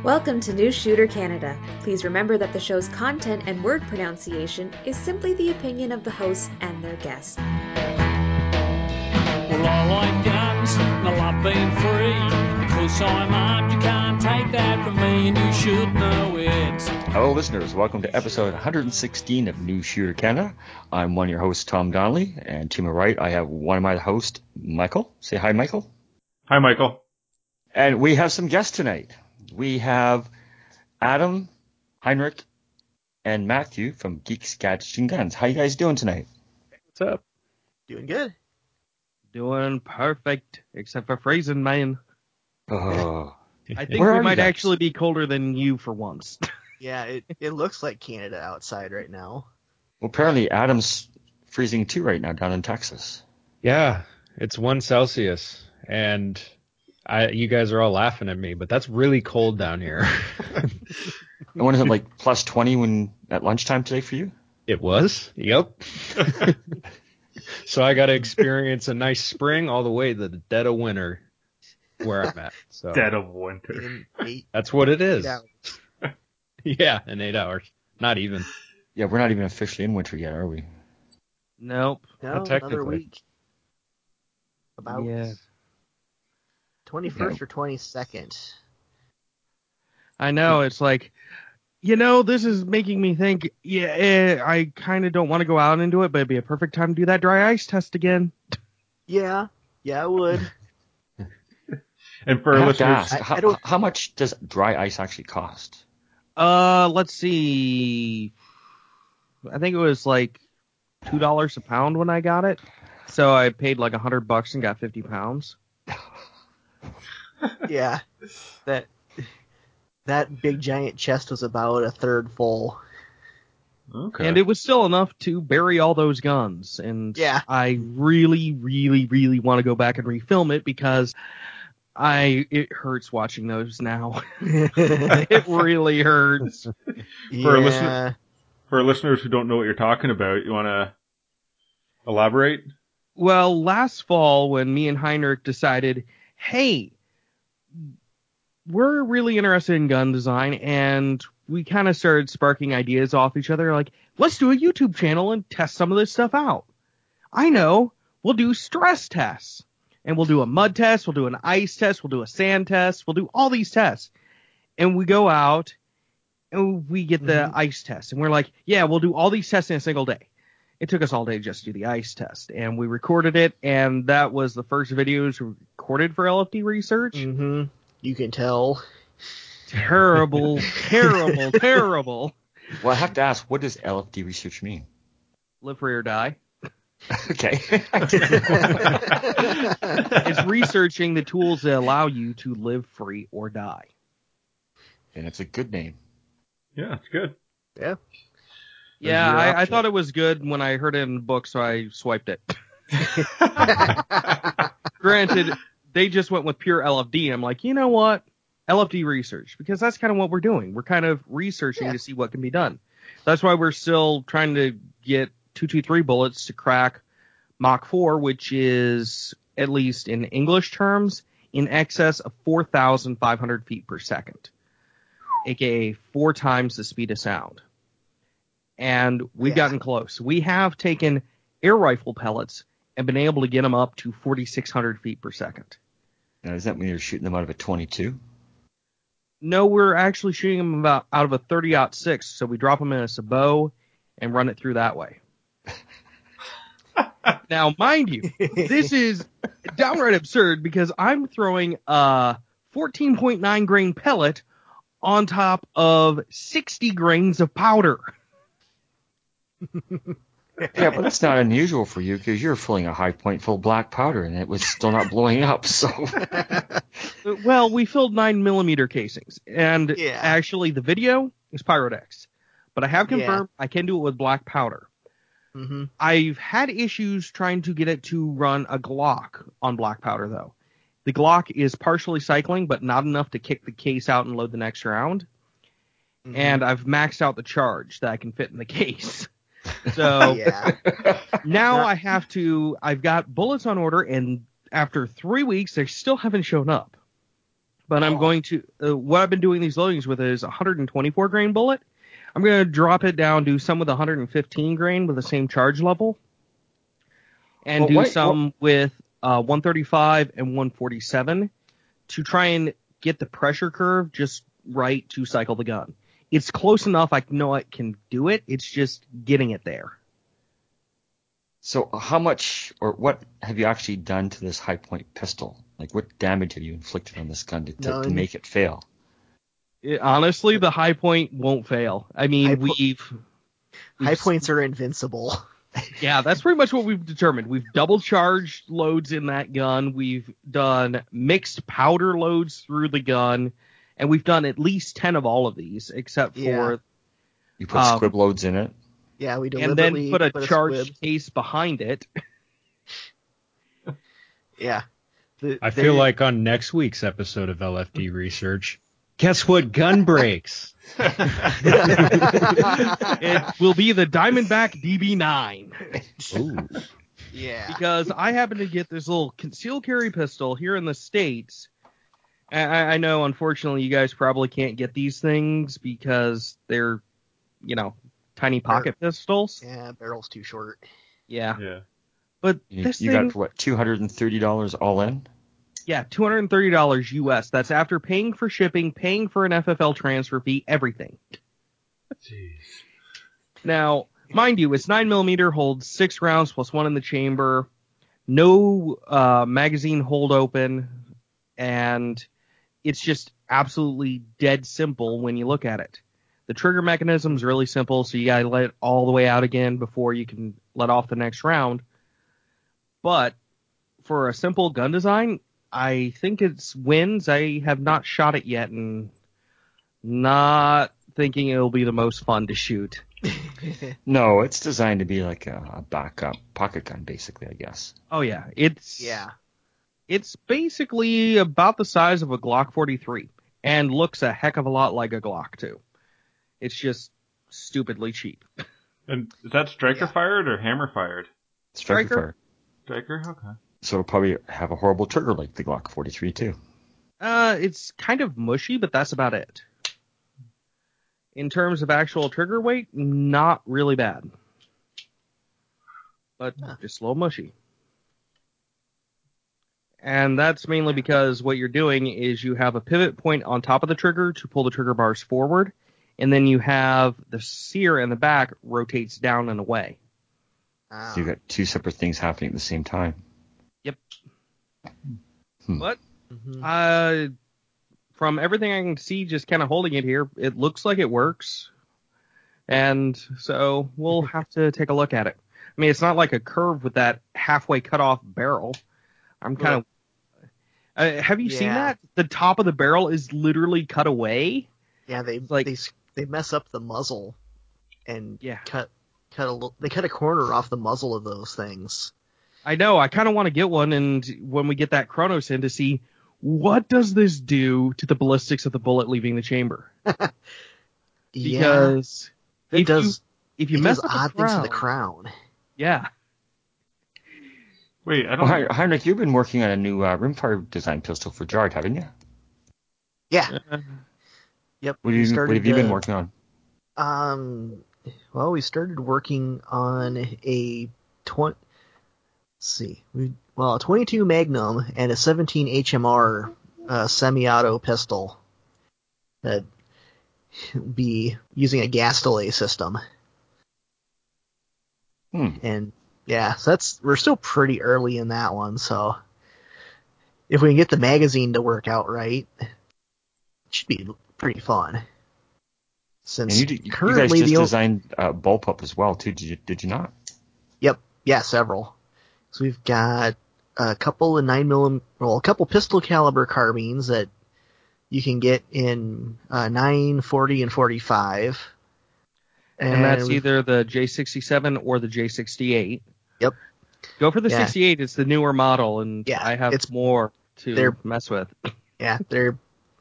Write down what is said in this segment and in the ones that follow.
Welcome to New Shooter Canada. Please remember that the show's content and word pronunciation is simply the opinion of the hosts and their guests. Well, I like guns, and I love being free. Because I'm armed, you can't take that from me, and you should know it. Hello, listeners. Welcome to episode 116 of New Shooter Canada. I'm one of your hosts, Tom Donnelly, and to my right, I have one of my hosts, Michael. Say hi, Michael. Hi, Michael. And we have some guests tonight. We have Adam, Heinrich, and Matthew from Geeks, Gadgets, and Guns. How you guys doing tonight? What's up? Doing good. Doing perfect, except for freezing, man. Oh. I think Where we are might you guys? actually be colder than you for once. Yeah, it looks like Canada outside right now. Well, apparently Adam's freezing too right now down in Texas. Yeah, it's 1 Celsius, and you guys are all laughing at me, but that's really cold down here. And when is it, like plus 20 at lunchtime today for you? It was? Yep. So I got to experience a nice spring all the way to the dead of winter where I'm at. So Dead of winter. In that's what it 8 is. hours. Yeah, in 8 hours. Not even. Yeah, we're not even officially in winter yet, are we? Nope. No, Not another technically. week. About Yeah. 21st or 22nd. I know, it's like, this is making me think, I kind of don't want to go out into it, but it'd be a perfect time to do that dry ice test again. Yeah, I would. And for I have listeners, to ask, I don't- how much does dry ice actually cost? Let's see. I think it was like $2 a pound when I got it. So I paid like $100 and got 50 pounds. Yeah, that big giant chest was about a third full. okay. And it was still enough to bury all those guns. And Yeah. I really, really, really want to go back and refilm it because it hurts watching those now. It really hurts. For a Yeah. for listeners who don't know what you're talking about, you want to elaborate? Well, last fall when me and Heinrich decided, hey, we're really interested in gun design, and we kind of started sparking ideas off each other, like, let's do a YouTube channel and test some of this stuff out. I know, we'll do stress tests, and we'll do a mud test, we'll do an ice test, we'll do a sand test, we'll do all these tests. And we go out, and we get the ice test, and we're like, yeah, we'll do all these tests in a single day. It took us all day just to do the ice test, and we recorded it, and that was the first videos recorded for LFD research. Mm-hmm. You can tell. Terrible, terrible, terrible. Well, I have to ask, what does LFD research mean? Live free or die. Okay. It's researching the tools that allow you to live free or die. And it's a good name. Yeah, it's good. Yeah. Yeah, your I option. thought it was good when I heard it in the book, so I swiped it. Granted, they just went with pure LFD. I'm like, you know what? LFD research, because that's kind of what we're doing. We're kind of researching to see what can be done. That's why we're still trying to get 223 bullets to crack Mach 4, which is, at least in English terms, in excess of 4,500 feet per second, aka 4 times the speed of sound. And we've gotten close. We have taken air rifle pellets and been able to get them up to 4,600 feet per second. Now, does that mean you're shooting them out of a 22? No, we're actually shooting them out of a 30-06, so we drop them in a sabot and run it through that way. Now, mind you, this is downright absurd because I'm throwing a 14.9 grain pellet on top of 60 grains of powder. Yeah, but that's not unusual for you because you're filling a high point full of black powder and it was still not blowing up. So, Well, we filled 9mm casings, and Yeah. actually the video is Pyrodex, but I have confirmed I can do it with black powder. Mm-hmm. I've had issues trying to get it to run a Glock on black powder, though. The Glock is partially cycling, but not enough to kick the case out and load the next round. Mm-hmm. And I've maxed out the charge that I can fit in the case. So Yeah. now I've got bullets on order, and after 3 weeks, they still haven't shown up. but I'm going to, what I've been doing these loadings with is a 124 grain bullet. I'm going to drop it down, do some with 115 grain with the same charge level, and some with 135 and 147 to try and get the pressure curve just right to cycle the gun. It's close enough. I know I can do it. It's just getting it there. So how much or what have you actually done to this high point pistol? Like what damage have you inflicted on this gun to make it fail? Honestly, the high point won't fail. I mean, high points are invincible. Yeah, that's pretty much what we've determined. We've double charged loads in that gun. We've done mixed powder loads through the gun, and we've done at least 10 of all of these, except for you put squib loads in it. Yeah, we and then put a charged case behind it. Yeah. I feel like on next week's episode of LFD Research, guess what gun breaks? It will be the Diamondback DB9. Ooh. Yeah. Because I happen to get this little concealed carry pistol here in the States. I know, unfortunately, you guys probably can't get these things because they're, tiny pocket pistols. Yeah, barrel's too short. Yeah. Yeah. But You this got for what, $230 all in? Yeah, $230 US. That's after paying for shipping, paying for an FFL transfer fee, everything. Jeez. Now, mind you, it's 9mm, holds 6 rounds plus 1 in the chamber, no magazine hold open, and it's just absolutely dead simple when you look at it. The trigger mechanism is really simple, so you gotta let it all the way out again before you can let off the next round. But for a simple gun design, I think it's wins. I have not shot it yet, and not thinking it'll be the most fun to shoot. No, it's designed to be like a backup pocket gun, basically, I guess. Oh yeah, it's basically about the size of a Glock 43, and looks a heck of a lot like a Glock too. It's just stupidly cheap. And is that striker fired or hammer fired? Striker fire. Striker? Okay. So it'll probably have a horrible trigger like the Glock 43 too. It's kind of mushy, but that's about it. In terms of actual trigger weight, not really bad. But just a little mushy. And that's mainly because what you're doing is you have a pivot point on top of the trigger to pull the trigger bars forward, and then you have the sear in the back rotates down and away. So you've got two separate things happening at the same time. Yep. But from everything I can see, just kind of holding it here, it looks like it works. And so we'll have to take a look at it. I mean, it's not like a curve with that halfway cut off barrel. I'm kind of... have you seen that? The top of the barrel is literally cut away. Yeah, they mess up the muzzle and cut a corner off the muzzle of those things. I know. I kind of want to get one, and when we get that Chronos in, to see what does this do to the ballistics of the bullet leaving the chamber. Because if you mess up odd things to the crown. Yeah. Wait, I don't. Heinrich, you've been working on a new rimfire design pistol for Jard, haven't you? Yeah. Yep. What have you been working on? Well, we started working on a 22 Magnum and a 17 HMR semi-auto pistol that be using a gas delay system. And so we're still pretty early in that one, so if we can get the magazine to work out right, it should be pretty fun. Since and you guys just designed bullpup as well too, did you not? Yep, yeah, several. So we've got a couple of 9mm, a couple pistol caliber carbines that you can get in 9, 40, and 45. And that's either the J67 or the J68. Yep. Go for the 68. It's the newer model, and I have more to mess with. Yeah, the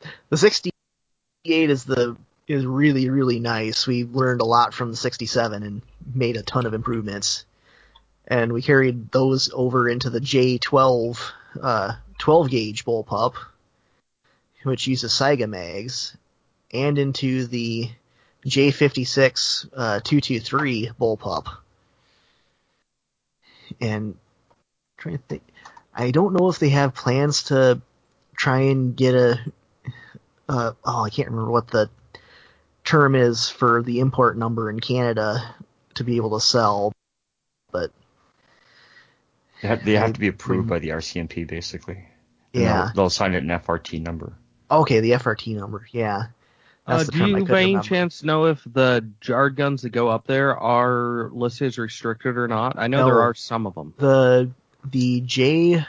68 is really, really nice. We learned a lot from the 67 and made a ton of improvements. And we carried those over into the J12 12 gauge bullpup. which uses Saiga mags, and into the J56 223 bullpup. And trying to think, I don't know if they have plans to try and get I can't remember what the term is for the import number in Canada to be able to sell, but They have to be approved by the RCMP, basically. And yeah. They'll assign it an FRT number. Okay, the FRT number, yeah. That's the Do term I you couldn't by any remember. chance know if the jarred guns that go up there are listed as restricted or not? I know No. there are some of them. The J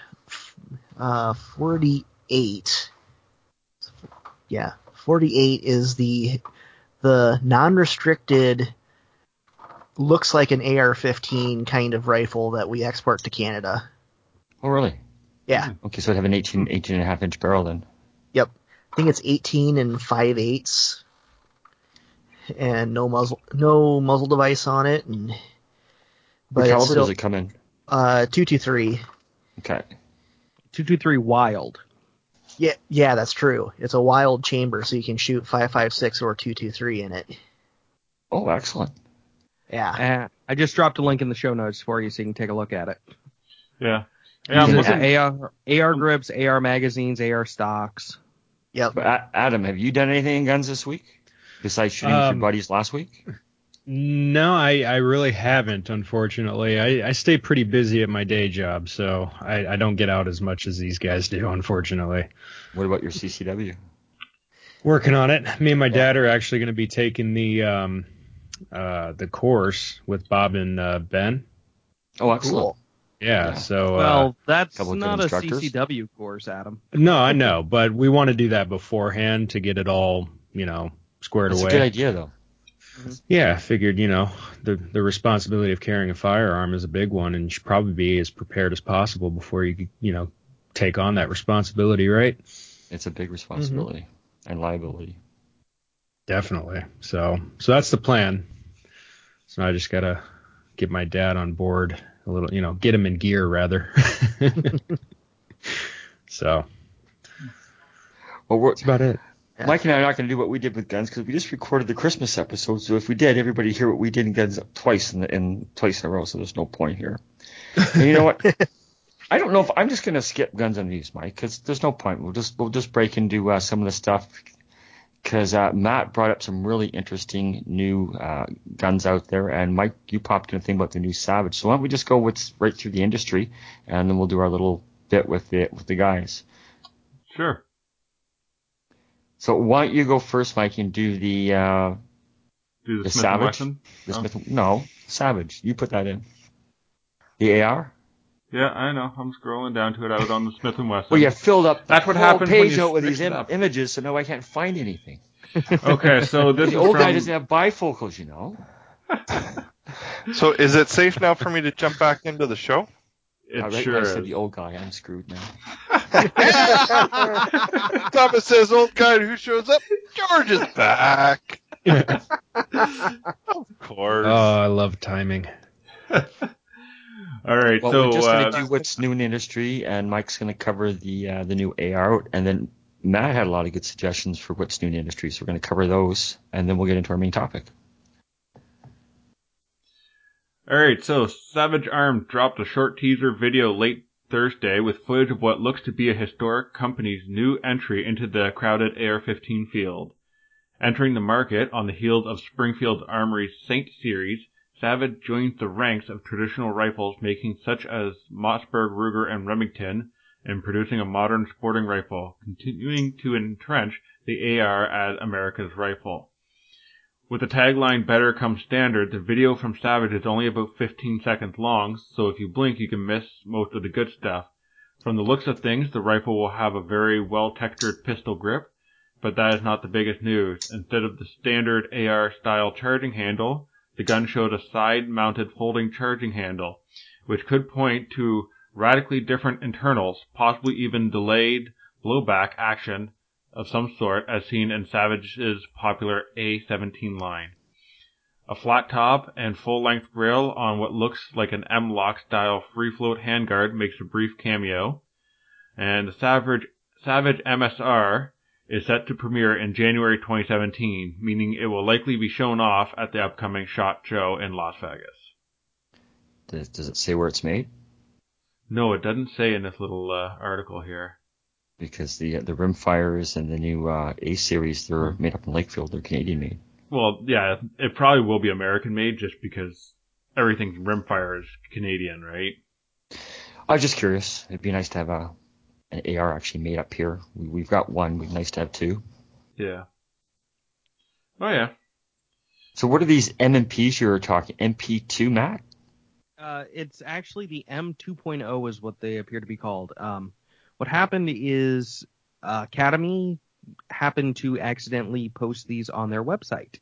48. Yeah, 48 is the non-restricted, looks like an AR-15 kind of rifle that we export to Canada. Oh, really? Yeah. Okay, so it'd have an 18 and a half inch barrel then. Yep. I think it's 18 and 5/8, and no muzzle device on it. What But caliber it's still does it come in? 223. Okay. 223 Wild. Yeah, that's true. It's a wild chamber, so you can shoot 5.56 or 223 in it. Oh, excellent. Yeah. I just dropped a link in the show notes for you so you can take a look at it. Yeah. Yeah, I'm Uses looking. AR grips, AR magazines, AR stocks. Yep. But Adam, have you done anything in guns this week besides shooting with your buddies last week? No, I really haven't, unfortunately. I stay pretty busy at my day job, so I don't get out as much as these guys do, unfortunately. What about your CCW? Working on it. Me and my dad are actually going to be taking the course with Bob and Ben. Oh, excellent. Cool. Yeah, so... Well, that's couple of good not a instructors. CCW course, Adam. No, I know, but we want to do that beforehand to get it all, squared That's away. a good idea, though. Yeah, I figured, the responsibility of carrying a firearm is a big one, and you should probably be as prepared as possible before you, take on that responsibility, right? It's a big responsibility and liability. Definitely. So that's the plan. So I just gotta get my dad on board a little, get him in gear rather. So that's about it. Mike and I are not going to do what we did with guns because we just recorded the Christmas episode. So if we did, everybody hear what we did in guns twice in a row. So there's no point here. And you know what? I don't know if I'm just going to skip guns and these, Mike, because there's no point. We'll just break into some of the stuff because Matt brought up some really interesting new guns out there, and Mike, you popped in a thing about the new Savage. So why don't we just go right through the industry, and then we'll do our little bit with the guys. Sure. So why don't you go first, Mike, and do the Smith Savage? and Wesson? No, Savage. You put that in. The AR? Yeah, I know. I'm scrolling down to it. I was on the Smith and Wesson. Well, you filled up That's what the happens whole when page you out with mix these it up. images, so now I can't find anything. Okay, so this The is old guy from... doesn't have bifocals, you know. So is it safe now for me to jump back into the show? It Right sure when I is. said the old guy, I'm screwed now. Thomas says, old guy who shows up, George is back. Of course. Oh, I love timing. All right, Well, so we're just going to do what's new in the industry, and Mike's going to cover the new AR, and then Matt had a lot of good suggestions for what's new in the industry, so we're going to cover those, and then we'll get into our main topic. all right, so Savage Arms dropped a short teaser video late Thursday with footage of what looks to be a historic company's new entry into the crowded AR-15 field. Entering the market on the heels of Springfield Armory's Saint series, Savage joins the ranks of traditional rifles making such as Mossberg, Ruger, and Remington, and producing a modern sporting rifle, continuing to entrench the AR as America's rifle. With the tagline "Better Comes Standard," the video from Savage is only about 15 seconds long, so if you blink you can miss most of the good stuff. From the looks of things, the rifle will have a very well-textured pistol grip, but that is not the biggest news. Instead of the standard AR-style charging handle, the gun showed a side-mounted folding charging handle, which could point to radically different internals, possibly even delayed blowback action of some sort as seen in Savage's popular A17 line. A flat top and full-length grille on what looks like an M-LOK style free-float handguard makes a brief cameo, and the Savage MSR is set to premiere in January 2017, meaning it will likely be shown off at the upcoming SHOT Show in Las Vegas. Does it say where it's made? No, it doesn't say in this little article here. Because the Rimfires and the new A series, they're made up in Lakefield. They're Canadian made. Well, yeah, it probably will be American made just because everything from Rimfire is Canadian, right? I was just curious. It'd be nice to have an AR actually made up here. We've got one. It'd be nice to have two. Yeah. Oh, yeah. So what are these MMPs you're talking? MP2, Matt? It's actually the M2.0 is what they appear to be called. What happened is Academy happened to accidentally post these on their website.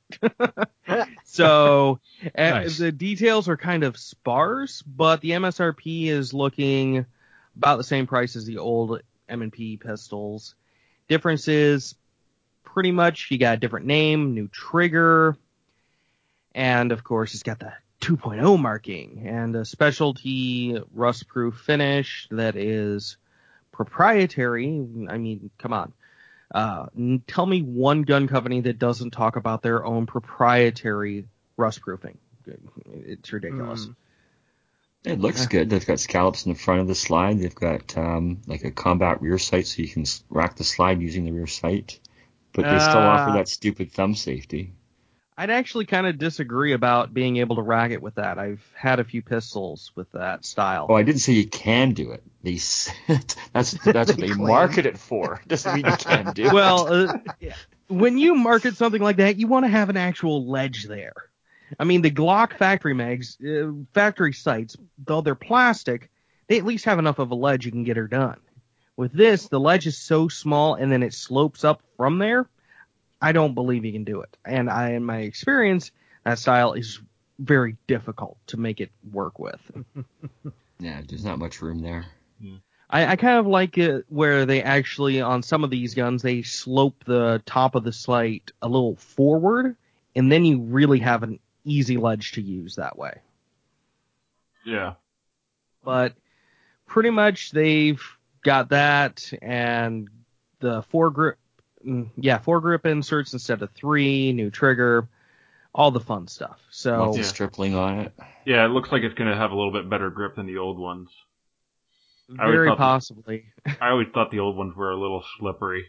So Nice. the details are kind of sparse, but the MSRP is looking about the same price as the old M&P pistols. Difference is pretty much you got a different name, new trigger, and of course it's got the 2.0 marking and a specialty rust-proof finish that is proprietary. I mean, come on. Tell me one gun company that doesn't talk about their own proprietary rust-proofing. It's ridiculous. It looks good. They've got scallops in the front of the slide. They've got like a combat rear sight, so you can rack the slide using the rear sight. But they still offer that stupid thumb safety. I'd actually kind of disagree about being able to rack it with that. I've had a few pistols with that style. Oh, I didn't say you can do it. That's what they market it for. Doesn't mean you can do it. Well, when you market something like that, you want to have an actual ledge there. I mean, the Glock factory mags, factory sights, though they're plastic, they at least have enough of a ledge you can get her done. With this, the ledge is so small and then it slopes up from there. I don't believe you can do it. And in my experience, that style is very difficult to make it work with. Yeah, there's not much room there. I kind of like it where they actually, on some of these guns, they slope the top of the sight a little forward, and then you really have an easy ledge to use that way. Yeah. But pretty much they've got that, and the foregrip inserts instead of 3, new trigger, all the fun stuff. So Multi-stripling on it. Yeah, it looks like it's going to have a little bit better grip than the old ones. very possibly. I always thought the old ones were a little slippery.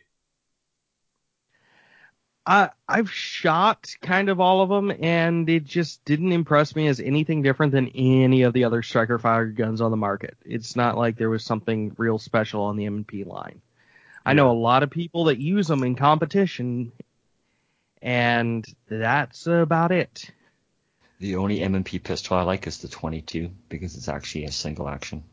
I've shot kind of all of them, and it just didn't impress me as anything different than any of the other striker fire guns on the market. It's not like there was something real special on the M&P line. I know a lot of people that use them in competition, and that's about it. The only M&P pistol I like is the 22 because it's actually a single action.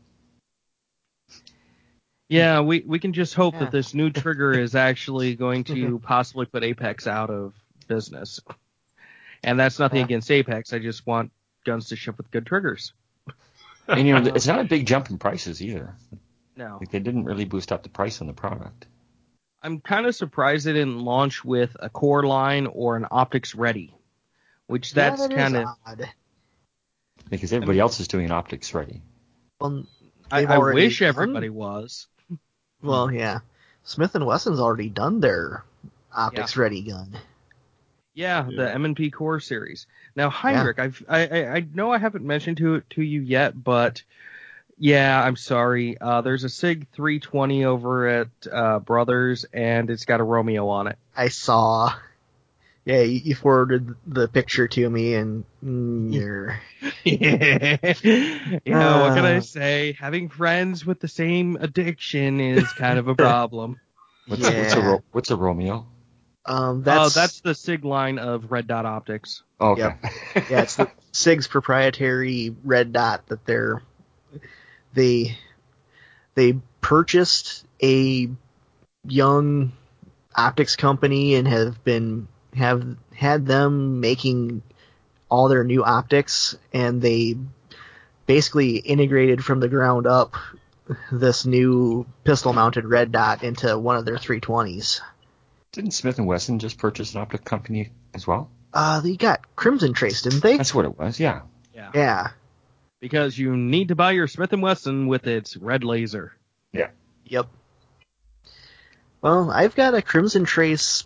Yeah, we can just hope that this new trigger is actually going to possibly put Apex out of business. And that's nothing against Apex. I just want guns to ship with good triggers. And it's not a big jump in prices either. No. Like, they didn't really boost up the price on the product. I'm kind of surprised they didn't launch with a core line or an optics ready, which that's kind of odd. Because everybody else is doing an optics ready. Well, I wish everybody was. Well, yeah. Smith & Wesson's already done their optics ready gun. Yeah, the M&P Core series. Now, Heinrich, I know I haven't mentioned to you yet, but yeah, I'm sorry. There's a SIG 320 over at Brothers, and it's got a Romeo on it. I saw. Yeah, you forwarded the picture to me, and you're... Yeah, what can I say? Having friends with the same addiction is kind of a problem. What's a Romeo? That's the SIG line of Red Dot Optics. Oh, okay. Yep. Yeah, it's the SIG's proprietary red dot that they purchased a young optics company and have had them making all their new optics, and they basically integrated from the ground up this new pistol mounted red dot into one of their 320s. Didn't Smith & Wesson just purchase an optic company as well? They got Crimson Trace, didn't they? That's what it was, yeah. Yeah. Because you need to buy your Smith & Wesson with its red laser. Yeah. Yep. Well, I've got a Crimson Trace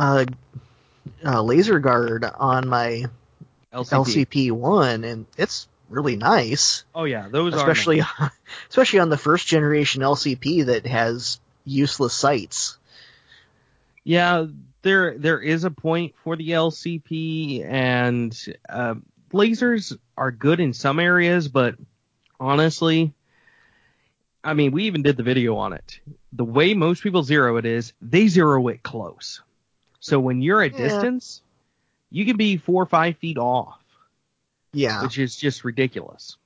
laser guard on my LCP1, and it's really nice. Oh yeah, those especially are nice. especially on the first generation LCP that has useless sights. Yeah, there is a point for the LCP, and lasers are good in some areas, but honestly, I mean, we even did the video on it. The way most people zero it is, they zero it close. So when you're at distance, you can be 4 or 5 feet off. Yeah. Which is just ridiculous.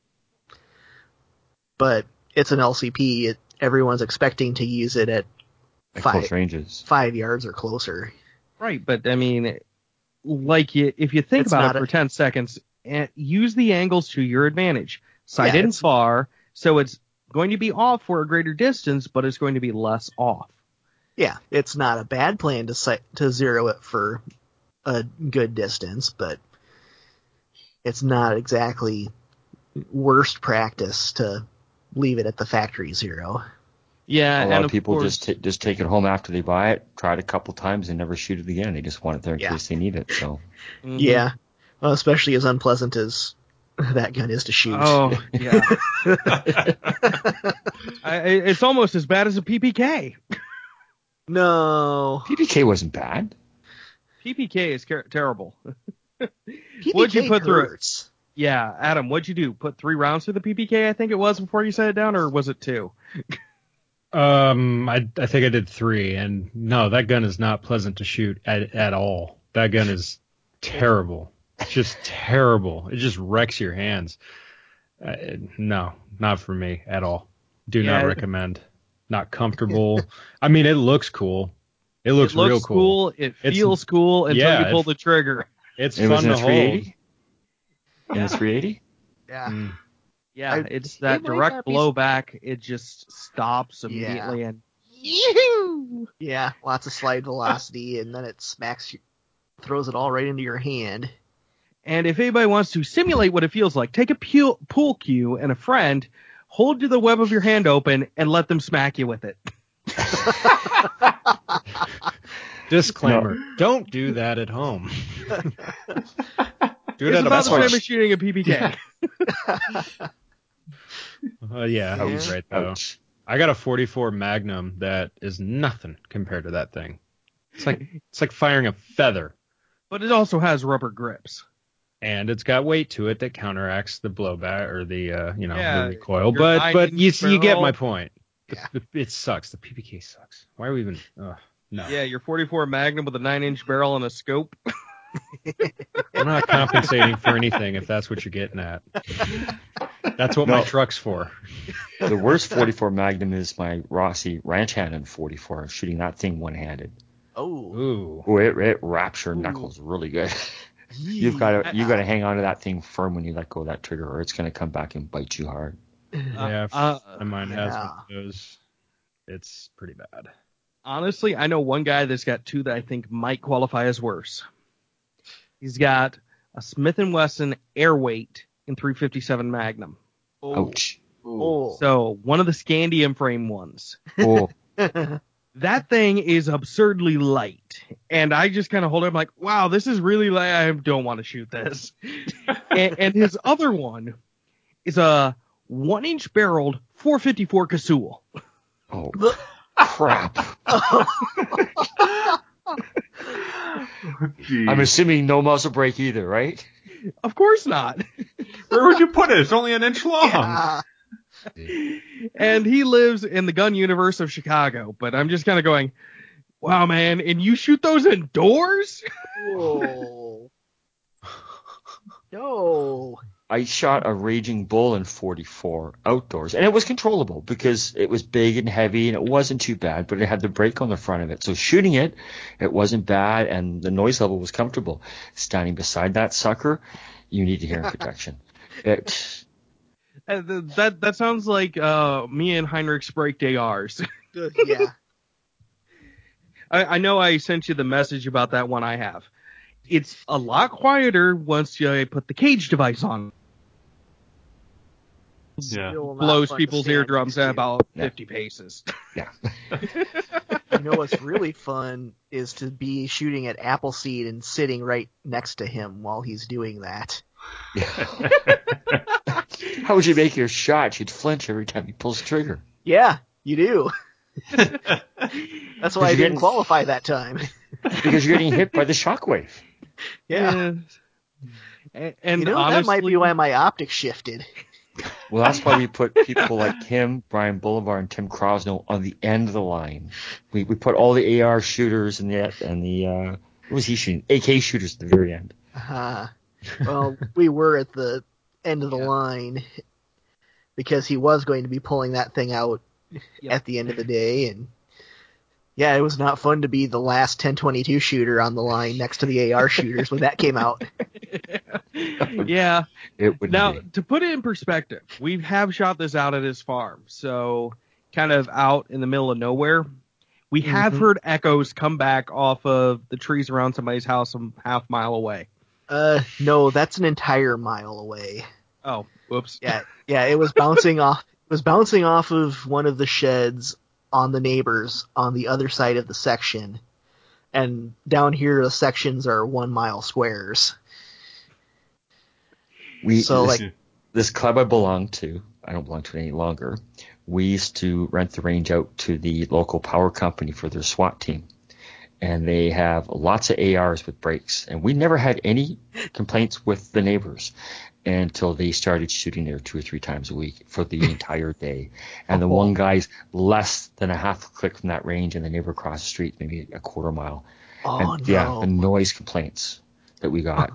But it's an LCP. Everyone's expecting to use it at close ranges. 5 yards or closer. Right, but I mean, like if you think about it for 10 seconds, use the angles to your advantage. Sight in far, so it's going to be off for a greater distance, but it's going to be less off. Yeah, it's not a bad plan to zero it for a good distance, but it's not exactly worst practice to leave it at the factory zero. Yeah, a lot of people just take it home after they buy it, try it a couple times, and never shoot it again. They just want it there in case they need it. So, yeah, well, especially as unpleasant as that gun is to shoot. Oh yeah, it's almost as bad as a PPK. No, PPK wasn't bad. PPK is terrible. PPK what'd you put through hurts. it? Yeah, Adam, what'd you do? Put 3 rounds through the PPK, I think it was, before you set it down, or was it 2? I think I did 3, and no, that gun is not pleasant to shoot at all. That gun is terrible. It's just terrible. It just wrecks your hands. No, not for me at all. Do not recommend. Not comfortable. I mean, it looks cool. It looks real cool. It feels cool until you pull the trigger. It's fun to hold. In a 380? Yeah. Yeah, it's that direct blowback. It just stops immediately and yeah, lots of slide velocity, and then it throws it all right into your hand. And if anybody wants to simulate what it feels like, take a pool cue and a friend, hold to the web of your hand open, and let them smack you with it. Disclaimer: don't do that at home. Do it it's at about a the same as shooting a PPK. Yeah, he's right though. Ouch. I got a 44 Magnum that is nothing compared to that thing. It's like firing a feather. But it also has rubber grips. And it's got weight to it that counteracts the blowback or the the recoil. But you get my point. Yeah. It sucks. The PPK sucks. Why are we even? No. Yeah, your 44 Magnum with a 9-inch barrel and a scope. I'm not compensating for anything if that's what you're getting at. That's what my truck's for. The worst 44 Magnum is my Rossi Ranch Hand in 44. I'm shooting that thing one-handed. Oh. Ooh, it wraps your knuckles really good. You got to hang on to that thing firm when you let go of that trigger, or it's going to come back and bite you hard. Mine has one of those. It's pretty bad. Honestly, I know one guy that's got 2 that I think might qualify as worse. He's got a Smith & Wesson Airweight in 357 Magnum. Ouch. Oh. So one of the Scandium frame ones. Oh. That thing is absurdly light. And I just kind of hold it. I'm like, wow, this is really light. I don't want to shoot this. and his other one is a 1-inch barreled 454 Casull. Oh, crap. I'm assuming no muzzle brake either, right? Of course not. Where would you put it? It's only an inch long. Yeah. And he lives in the gun universe of Chicago, but I'm just kind of going, wow, man, and you shoot those indoors? Whoa. No. I shot a Raging Bull in 44 outdoors, and it was controllable because it was big and heavy, and it wasn't too bad, but it had the brake on the front of it. So shooting it wasn't bad, and the noise level was comfortable. Standing beside that sucker, you need hearing protection. That sounds like me and Heinrich's break day ours. Yeah. I know I sent you the message about that one I have. It's a lot quieter once you put the cage device on. Yeah. Blows people's eardrums at about 50 paces. Yeah. You know what's really fun is to be shooting at Appleseed and sitting right next to him while he's doing that. How would you make your shot? You'd flinch every time he pulls the trigger. Yeah, you do. That's why I didn't qualify that time. Because you're getting hit by the shockwave. Yeah. And you know, honestly, that might be why my optics shifted. Well, that's why we put people like him, Brian Boulevard, and Tim Crosno on the end of the line. We put all the AR shooters and the what was he shooting? AK shooters at the very end. Well, we were at the end of the line because he was going to be pulling that thing out at the end of the day, and yeah, it was not fun to be the last 10-22 shooter on the line next to the AR shooters when that came out. Yeah. It would Now, be. to put it in perspective, we have shot this out at his farm, so kind of out in the middle of nowhere. We have heard echoes come back off of the trees around somebody's house a half-mile away. No, that's an entire mile away. Oh, whoops. Yeah, it was bouncing off. It was bouncing off of one of the sheds on the neighbors on the other side of the section, and down here the sections are 1 mile squares. This club I belong to, I don't belong to it any longer. We used to rent the range out to the local power company for their SWAT team. And they have lots of ARs with brakes. And we never had any complaints with the neighbors until they started shooting there 2 or 3 times a week for the entire day. And the one guy's less than a half a click from that range, and the neighbor across the street, maybe a quarter mile. The noise complaints that we got.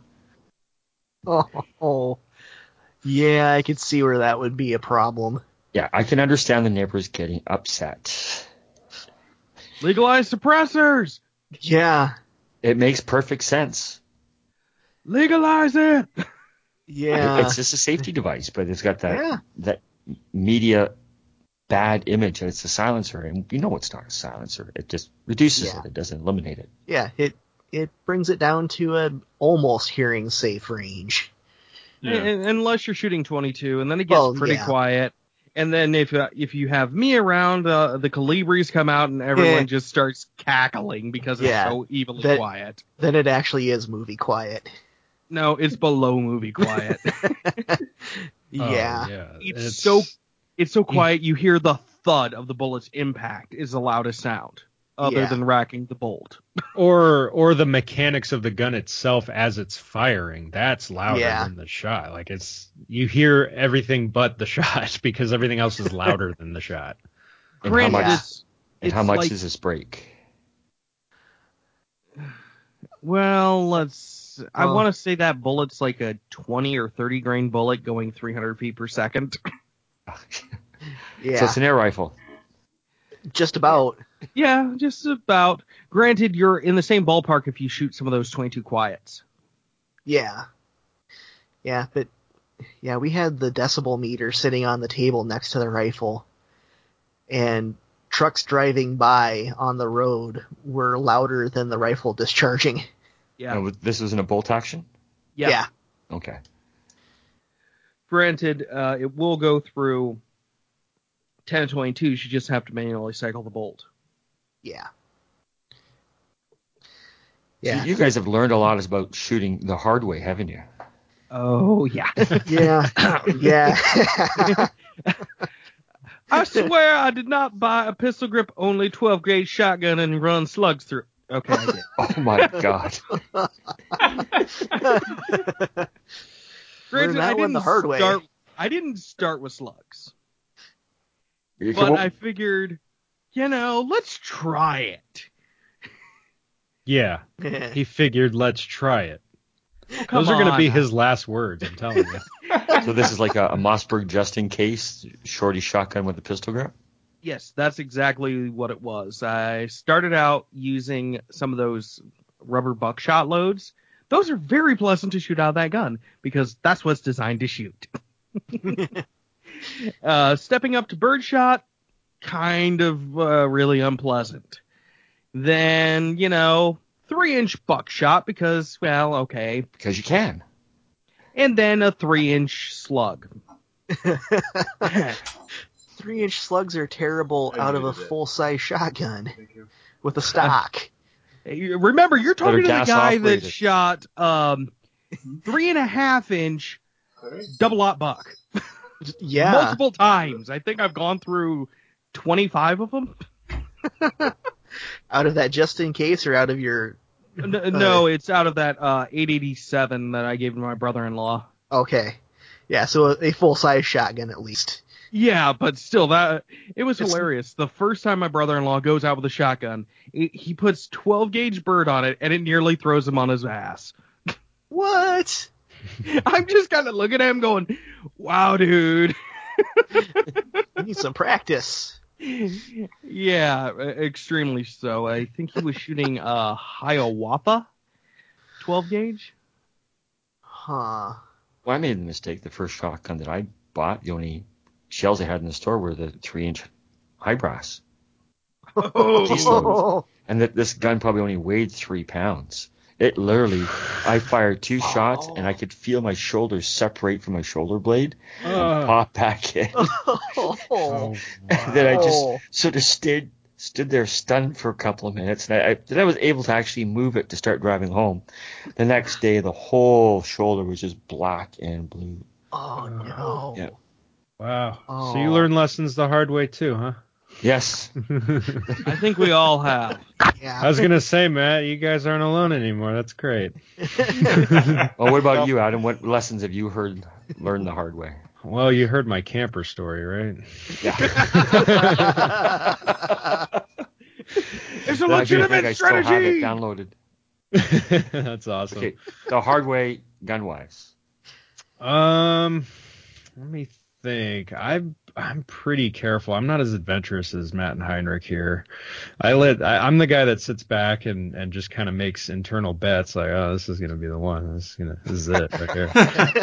Yeah, I could see where that would be a problem. Yeah, I can understand the neighbors getting upset. Legalize suppressors! Yeah. It makes perfect sense. Legalize it! Yeah. It's just a safety device, but it's got that media bad image that it's a silencer, and you know it's not a silencer. It just reduces it. It doesn't eliminate it. Yeah, it brings it down to an almost hearing safe range. Yeah. Unless you're shooting 22, and then it gets pretty quiet. And then if you have me around, the Calibris come out and everyone just starts cackling because it's so evilly quiet. Then it actually is movie quiet. No, it's below movie quiet. It's so quiet you hear the thud of the bullet's impact is the loudest sound, other than racking the bolt. Or the mechanics of the gun itself as it's firing, that's louder than the shot. Like you hear everything but the shot because everything else is louder than the shot. And how much does this break? Well, I want to say that bullet's like a 20 or 30 grain bullet going 300 feet per second. Yeah. So it's an air rifle. Just about. Yeah, just about. Granted, you're in the same ballpark if you shoot some of those 22 quiets. Yeah. Yeah, but we had the decibel meter sitting on the table next to the rifle, and trucks driving by on the road were louder than the rifle discharging. Yeah. And this was in a bolt action? Yeah. Okay. Granted, it will go through 10-22. You just have to manually cycle the bolt. Yeah. So you guys have learned a lot about shooting the hard way, haven't you? Oh, yeah. Yeah. I swear I did not buy a pistol grip only 12 gauge shotgun and run slugs through. Okay, I did. Oh my God. Granted, that one the hard way. I didn't start with slugs. But I figured, let's try it. Yeah. He figured, let's try it. Oh, those are going to be his last words, I'm telling you. So this is like a Mossberg just in case shorty shotgun with a pistol grip? Yes, that's exactly what it was. I started out using some of those rubber buckshot loads. Those are very pleasant to shoot out of that gun because that's what's designed to shoot. Stepping up to birdshot, kind of really unpleasant. Then, 3-inch buckshot because, well, okay. Because you can. And then a 3-inch slug. 3-inch slugs are terrible out of a full-size shotgun. with the stock. Remember, you're talking to the gas guy that operated. shot 3.5-inch double-aught buck Yeah. multiple times. I think I've gone through 25 of them. Out of that just in case or out of your... No, it's out of that 887 that I gave to my brother-in-law. Okay. Yeah, so a full-size shotgun at least. Yeah, but still, it was hilarious. The first time my brother-in-law goes out with a shotgun, he puts 12-gauge bird on it, and it nearly throws him on his ass. What? I'm just kind of looking at him going, wow, dude. You need some practice. Yeah, extremely so. I think he was shooting a Hiawatha 12-gauge. Huh. Well, I made the mistake. The first shotgun that I bought, the only shells I had in the store were the 3-inch high brass. Oh. And this gun probably only weighed 3 pounds. It literally, I fired 2 shots and I could feel my shoulders separate from my shoulder blade and pop back in. Oh. And then I just sort of stood there stunned for a couple of minutes. And then I was able to actually move it to start driving home. The next day, the whole shoulder was just black and blue. Oh, no. Yeah. Wow. Oh. So you learned lessons the hard way too, huh? Yes. I think we all have. Yeah. I was gonna say, Matt, you guys aren't alone anymore. That's great. Well, what about you, Adam? What lessons have you learned the hard way? Well, you heard my camper story, right? Yeah. It's a I think legitimate I still have it strategy. downloaded. That's awesome. Okay, the hard way, gun-wise. Let me think. I'm pretty careful. I'm not as adventurous as Matt and Heinrich here. I'm the guy that sits back and just kind of makes internal bets like, oh, this is gonna be the one. This is it right here.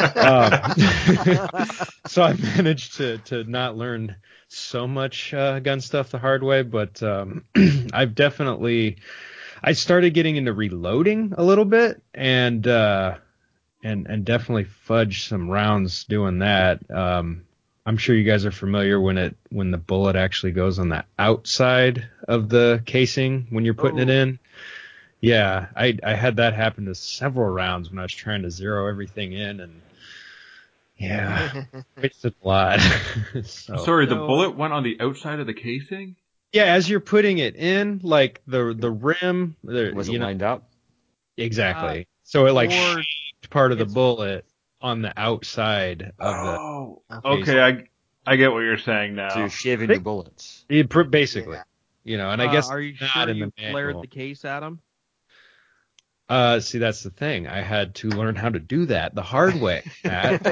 So I've managed to not learn so much gun stuff the hard way, but I've definitely I started getting into reloading a little bit and definitely fudged some rounds doing that. I'm sure you guys are familiar when the bullet actually goes on the outside of the casing when you're putting it in. Yeah, I had that happen to several rounds when I was trying to zero everything in, and yeah, wasted a lot. Sorry, the bullet went on the outside of the casing? Yeah, as you're putting it in, like the rim, Was it lined up? Exactly. So it shaped part of the bullet on the outside of the. Oh, okay. I get what you're saying now. So you're shaving your bullets. Basically, and I guess Are you sure you flared the case at him? See, that's the thing. I had to learn how to do that the hard way, Matt.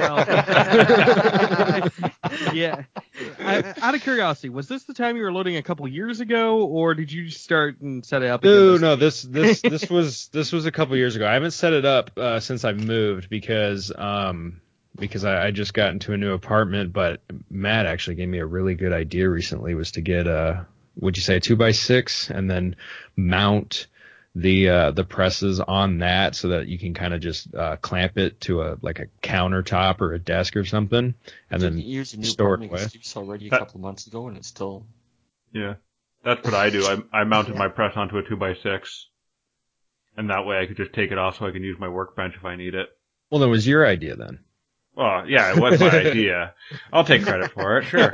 Yeah. Out of curiosity, was this the time you were loading a couple years ago, or did you start and set it up? No. This was a couple years ago. I haven't set it up since I moved because I just got into a new apartment. But Matt actually gave me a really good idea recently. Was to get a 2x6 and then mount the presses on that so that you can kind of just clamp it to a countertop or a desk or something, and then store it away. It's already a couple of months ago, and it's still. Yeah, that's what I do. I mounted my press onto a 2x6, and that way I could just take it off so I can use my workbench if I need it. Well, that was your idea then. Well, yeah, it was my idea. I'll take credit for it, sure.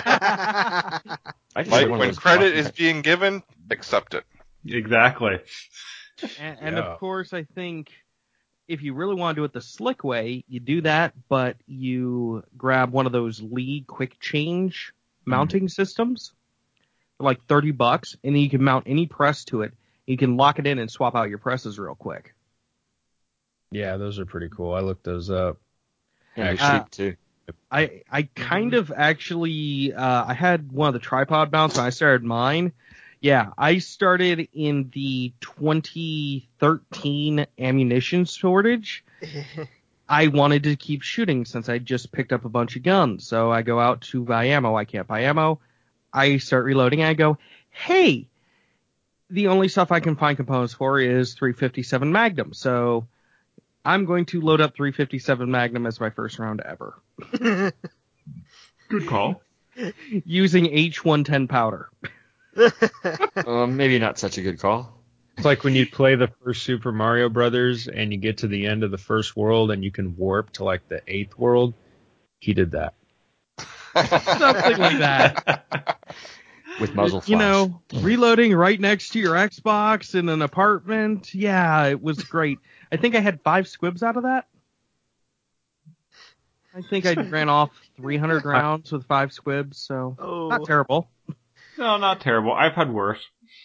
Like when credit is being given, accept it. Exactly. And of course, I think if you really want to do it the slick way, you do that, but you grab one of those Lee quick change mounting systems, like $30, and then you can mount any press to it. You can lock it in and swap out your presses real quick. Yeah, those are pretty cool. I looked those up. Yeah, they're cheap too. I kind of actually I had one of the tripod mounts when I started mine. Yeah, I started in the 2013 ammunition shortage. I wanted to keep shooting since I just picked up a bunch of guns. So I go out to buy ammo. I can't buy ammo. I start reloading. I go, hey, the only stuff I can find components for is 357 Magnum. So I'm going to load up 357 Magnum as my first round ever. Good call. Using H110 powder. Maybe not such a good call. It's like when you play the first Super Mario Brothers and you get to the end of the first world and you can warp to like the 8th world. He did that. Something like that. With muzzle flash. You know, reloading right next to your Xbox in an apartment. Yeah, it was great. I think I had 5 squibs out of that. I think I ran off 300 rounds with 5 squibs, so not terrible. No, not terrible. I've had worse.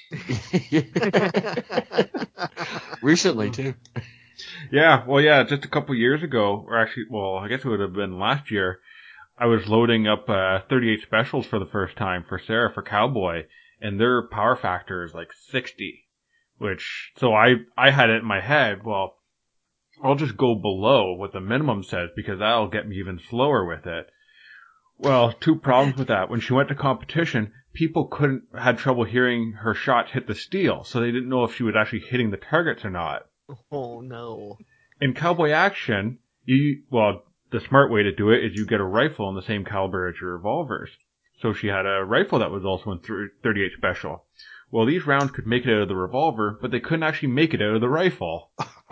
Recently, too. Yeah, well, yeah, just a couple years ago, or actually, well, I guess it would have been last year, I was loading up 38 specials for the first time for Sarah for Cowboy, and their power factor is like 60, which, so I had it in my head, well, I'll just go below what the minimum says because that'll get me even slower with it. Well, 2 problems with that. When she went to competition, people had trouble hearing her shots hit the steel, so they didn't know if she was actually hitting the targets or not. Oh, no. In Cowboy Action, the smart way to do it is you get a rifle in the same caliber as your revolvers. So she had a rifle that was also in 38 Special. Well, these rounds could make it out of the revolver, but they couldn't actually make it out of the rifle.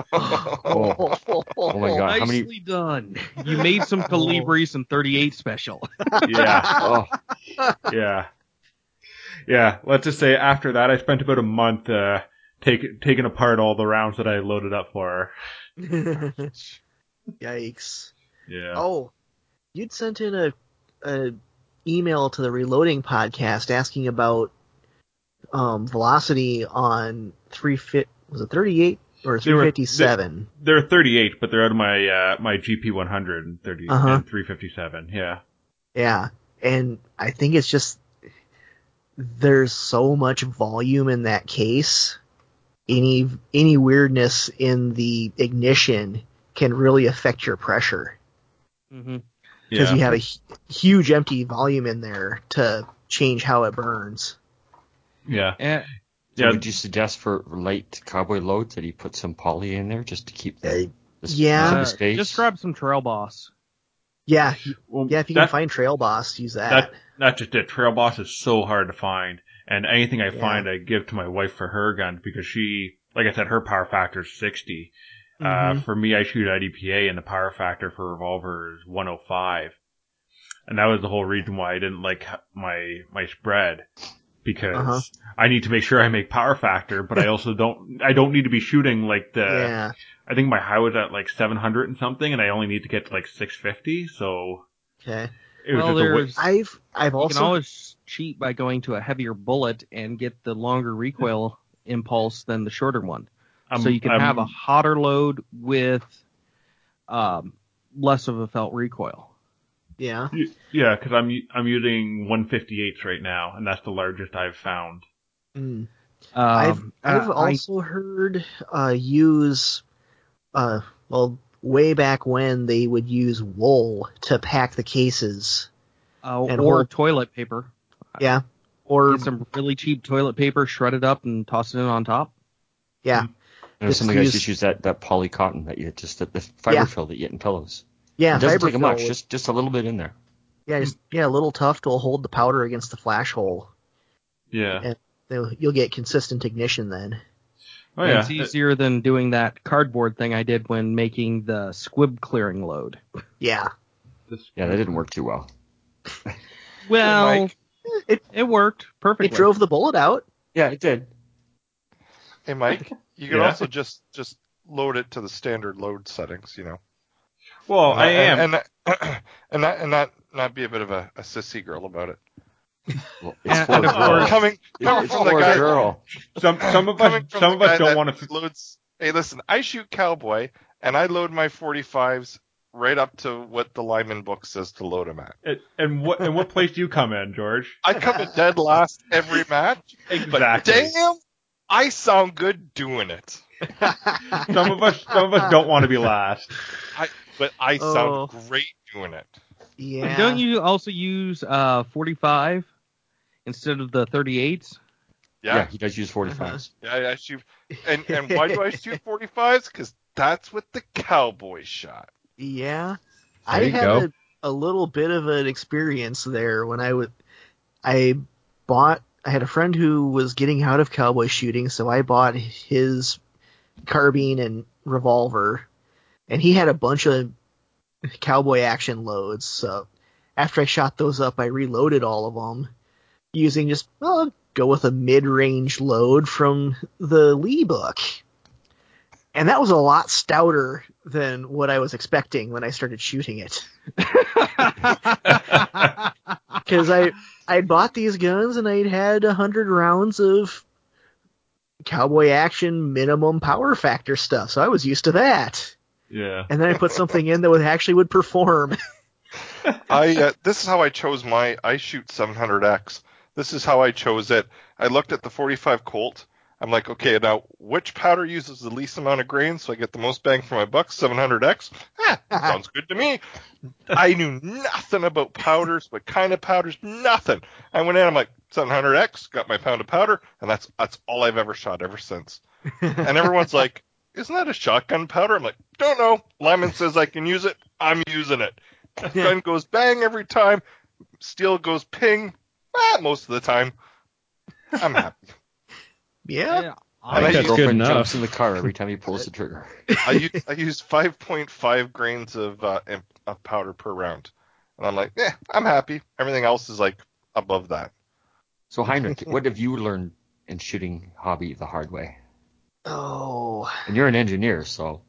Oh my god. How Nicely many? done. You made some Calibris in 38 Special. Yeah. Oh, Yeah. Yeah. Let's just say after that, I spent about a month taking apart all the rounds that I loaded up for her. Yikes. Yeah. Oh, you'd sent in a email to the Reloading podcast asking about velocity on 350. Was it 38 or 357? They're 38, but they're out of my GP100 and 357. Yeah. Yeah, and I think it's just there's so much volume in that case. Any weirdness in the ignition can really affect your pressure. Mm-hmm. Because you have a huge empty volume in there to change how it burns. Yeah. So would you suggest for light Cowboy loads that he put some poly in there just to keep the space? Just grab some Trail Boss. Yeah, Well, if you can find Trail Boss, use that. That's just it. Trail Boss is so hard to find, and anything I find I give to my wife for her gun because she, like I said, her power factor is 60. For me, I shoot IDPA, and the power factor for revolver is 105. And that was the whole reason why I didn't like my spread, because I need to make sure I make power factor, but I also don't need to be shooting like I think my high was at like 700 and something, and I only need to get to like 650, so. Okay. I've also. You can always cheat by going to a heavier bullet and get the longer recoil impulse than the shorter one. So you can have a hotter load with less of a felt recoil. Yeah. Yeah, because I'm using 158s right now, and that's the largest I've found. Mm. I've also heard use way back when they would use wool to pack the cases. Or toilet paper. Yeah. Or get some really cheap toilet paper, shred it up, and toss it in on top. Yeah. Some of the guys just use that poly cotton that you just the fiber fill that you get in pillows. Yeah, it doesn't take much, just a little bit in there. Yeah, a little tuft will hold the powder against the flash hole. Yeah. And you'll get consistent ignition then. Oh yeah. It's easier than doing that cardboard thing I did when making the squib clearing load. Yeah. Yeah, that didn't work too well. Well, it worked perfectly. It drove the bullet out. Yeah, it did. Hey, Mike, you could also just load it to the standard load settings, you know. Well, and not be a bit of a sissy girl about it. Well, it's for a girl. Coming from the guy. Girl. Some of us don't want to loads. Hey, listen, I shoot Cowboy, and I load my 45s right up to what the Lyman book says to load them at. And what place do you come in, George? I come in dead last every match. Exactly. But damn, I sound good doing it. Some of us don't want to be last. But I sound great doing it. Yeah. And don't you also use 45 instead of the 38s? Yeah, he does use 45s. Yeah, I shoot. And why do I shoot 45s? Because that's what the Cowboy shot. Yeah. I had a little bit of an experience there when I bought I had a friend who was getting out of cowboy shooting, so I bought his carbine and revolver, and he had a bunch of cowboy action loads. So after I shot those up, I reloaded all of them using just, go with a mid-range load from the Lee book. And that was a lot stouter than what I was expecting when I started shooting it. Because I'd bought these guns and I'd had 100 rounds of cowboy action minimum power factor stuff, so I was used to that. Yeah. And then I put something in that actually would perform. This is how I chose I shoot 700X. This is how I chose it. I looked at the 45 Colt. I'm like, okay, now which powder uses the least amount of grain so I get the most bang for my buck? 700X? Sounds good to me. I knew nothing about powders, what kind of powders, nothing. I went in, I'm like, 700X, got my pound of powder, and that's all I've ever shot ever since. And everyone's like, isn't that a shotgun powder? I'm like, don't know. Lyman says I can use it. I'm using it. Gun goes bang every time. Steel goes ping. Most of the time. I'm happy. Yeah. And That's good Girlfriend enough. jumps in the car every time he pulls the trigger. I use 5.5 grains of powder per round. And I'm like, I'm happy. Everything else is like above that. So Heinrich, what have you learned in shooting hobby the hard way? Oh. And you're an engineer, so.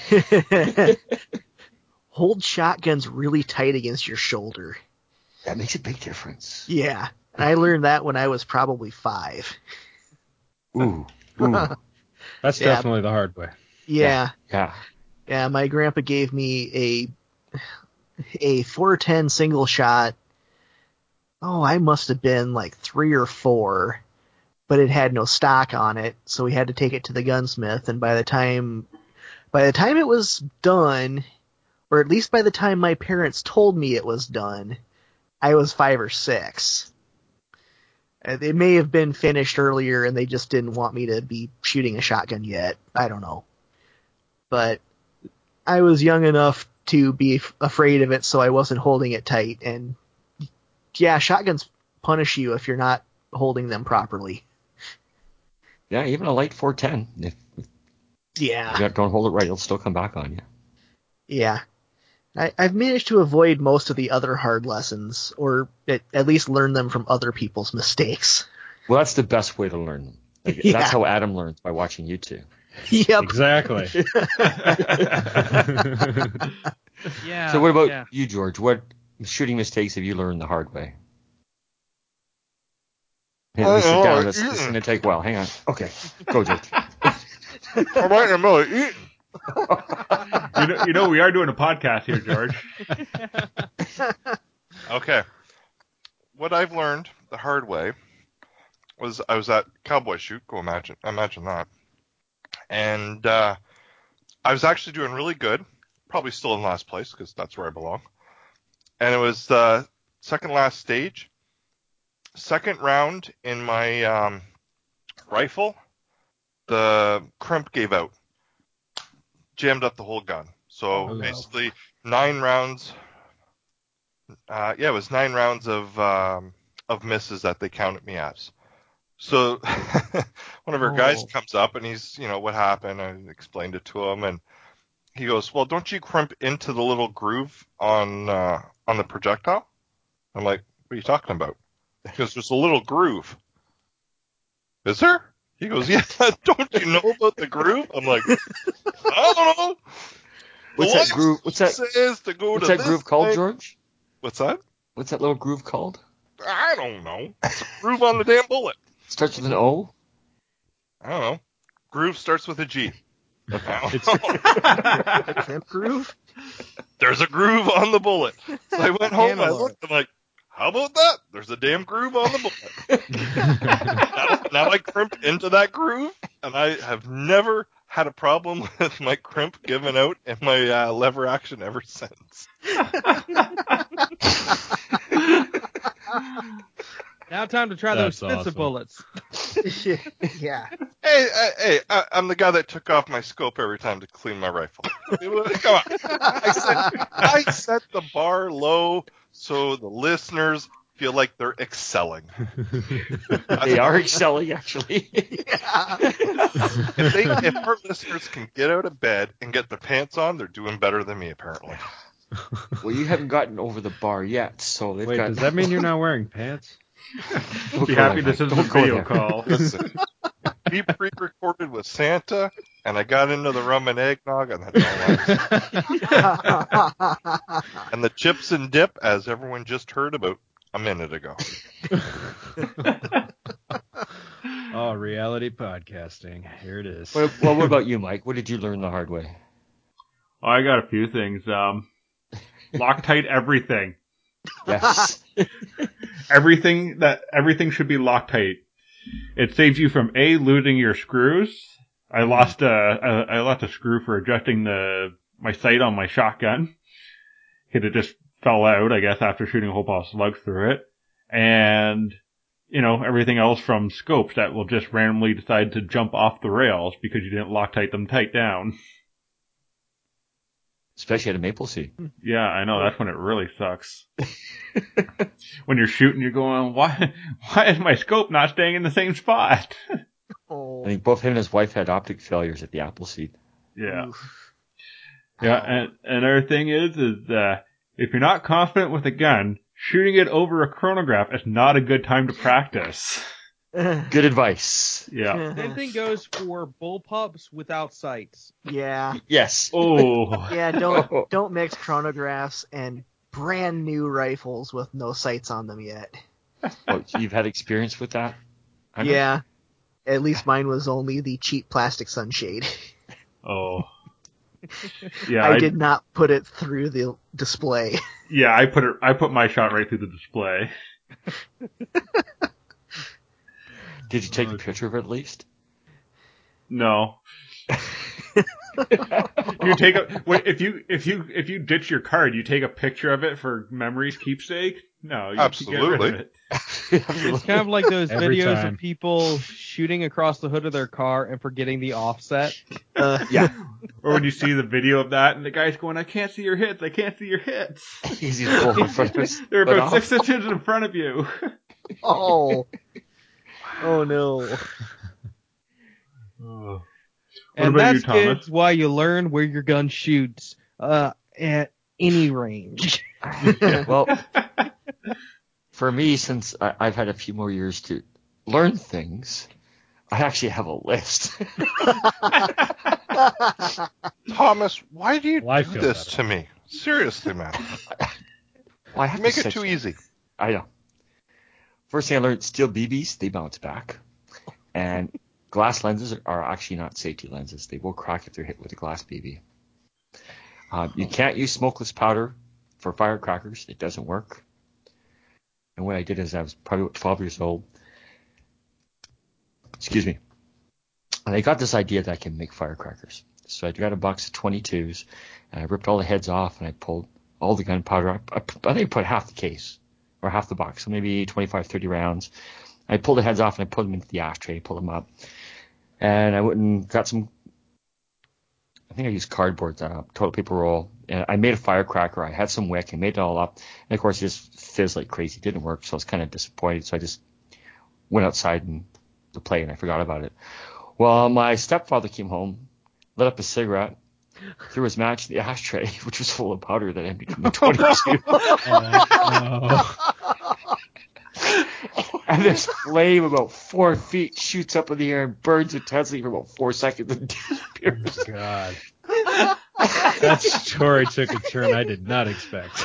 Hold shotguns really tight against your shoulder. That makes a big difference. Yeah. I learned that when I was probably 5. Ooh. That's Yeah. definitely the hard way. Yeah. Yeah. My grandpa gave me a 410 single shot. Oh, I must have been like 3 or 4, but it had no stock on it, so we had to take it to the gunsmith. And by the time it was done, or at least by the time my parents told me it was done, I was 5 or 6. It may have been finished earlier and they just didn't want me to be shooting a shotgun yet. I don't know. But I was young enough to be afraid of it, so I wasn't holding it tight. And yeah, shotguns punish you if you're not holding them properly. Yeah, even a light 410. If Yeah. you don't hold it right, it'll still come back on you. Yeah. I've managed to avoid most of the other hard lessons, or at least learn them from other people's mistakes. Well, that's the best way to learn them. Like, Yeah. That's how Adam learns, by watching you two. Yep. Exactly. Yeah. So what about you, George? What shooting mistakes have you learned the hard way? Hey, let me sit down. This is going to take a while. Hang on. Okay. Go, George. I'm right in the middle of eating. You know, we are doing a podcast here, George. Okay. What I've learned the hard way was I was at Cowboy Shoot. Go imagine that. And I was actually doing really good. Probably still in last place because that's where I belong. And it was the second last stage. Second round in my rifle, the crimp gave out. Jammed up the whole gun. So basically 9 rounds. It was 9 rounds of misses that they counted me as. So one of our guys comes up and he's, what happened? I explained it to him and he goes, well, don't you crimp into the little groove on the projectile? I'm like, what are you talking about? He goes, there's a little groove. Is there? He goes, yeah, don't you know about the groove? I'm like, I don't know. What's that groove? What's that groove called, George? What's that? What's that little groove called? I don't know. It's a groove on the damn bullet. Starts with an O? I don't know. Groove starts with a G. Okay. A crimp groove? There's a groove on the bullet. So I went home and I looked. I'm like, how about that? There's a damn groove on the bullet. now I crimp into that groove, and I have never had a problem with my crimp giving out in my lever action ever since. Now time to try those expensive bullets. Yeah. Hey, I'm the guy that took off my scope every time to clean my rifle. Come on. I set the bar low so the listeners feel like they're excelling. They are excelling, actually. If our listeners can get out of bed and get their pants on, they're doing better than me, apparently. Well, you haven't gotten over the bar yet, so they've Wait, got. does that mean you're not wearing pants? Be happy this isn't a Don't go video there. call. Listen, we pre-recorded with Santa, and I got into the rum and eggnog, and that's all and the chips and dip, as everyone just heard about a minute ago. Oh, reality podcasting. Here it is. Well, what about you, Mike? What did you learn the hard way? Oh, I got a few things. Loctite everything. Yes. Everything should be Loctite. It saves you from losing your screws. I lost a screw for adjusting my sight on my shotgun. It just fell out, I guess, after shooting a whole pile of slugs through it. And, everything else from scopes that will just randomly decide to jump off the rails because you didn't Loctite them tight down. Especially at a maple seed. Yeah, I know. That's when it really sucks. When you're shooting, you're going, why is my scope not staying in the same spot? I think both him and his wife had optic failures at the Appleseed. Yeah. Yeah, and another thing is if you're not confident with a gun, shooting it over a chronograph is not a good time to practice. Good advice. Yeah. Same thing goes for bullpups without sights. Yeah. Yes. Oh. Yeah, don't mix chronographs and brand new rifles with no sights on them yet. Oh, you've had experience with that? Yeah. At least mine was only the cheap plastic sunshade. Oh. Yeah. I did not put it through the display. Yeah, I put my shot right through the display. Did you take a picture of it at least? No. You take if you ditch your card, you take a picture of it for memory's keepsake. No, you Absolutely. Get rid of it. It's kind of like those Every videos time. of people shooting across the hood of their car and forgetting the offset. Yeah. Or when you see the video of that and the guy's going, I can't see your hits. I can't see your hits. He's going in front of us. They're But about 6 inches in front of you. Oh. Oh no. Oh. And about you, that's Thomas? kids why you learn where your gun shoots at any range. Well, for me, since I've had a few more years to learn things, I actually have a list. Thomas, why do you Well, I do feel this better. to me? Seriously, man. Well, I have Make to it say- too easy. I know. First thing I learned, steel BBs, they bounce back. And glass lenses are actually not safety lenses. They will crack if they're hit with a glass BB. You can't use smokeless powder for firecrackers. It doesn't work. And what I did is I was probably 12 years old. Excuse me. And I got this idea that I can make firecrackers. So I got a box of 22s, and I ripped all the heads off, and I pulled all the gunpowder up. I think I put half the case, or half the box, so maybe 25, 30 rounds. I pulled the heads off, and I put them into the ashtray, pulled them up. And I went and got some, I think I used cardboard, toilet paper roll. And I made a firecracker. I had some wick. I made it all up. And, of course, it just fizzed like crazy. It didn't work, so I was kind of disappointed. So I just went outside to play, and I forgot about it. Well, my stepfather came home, lit up a cigarette, threw his match in the ashtray, which was full of powder that emptied from the 22. And this flame about 4 feet shoots up in the air and burns intensely for about 4 seconds and disappears. God. That story took a turn I did not expect.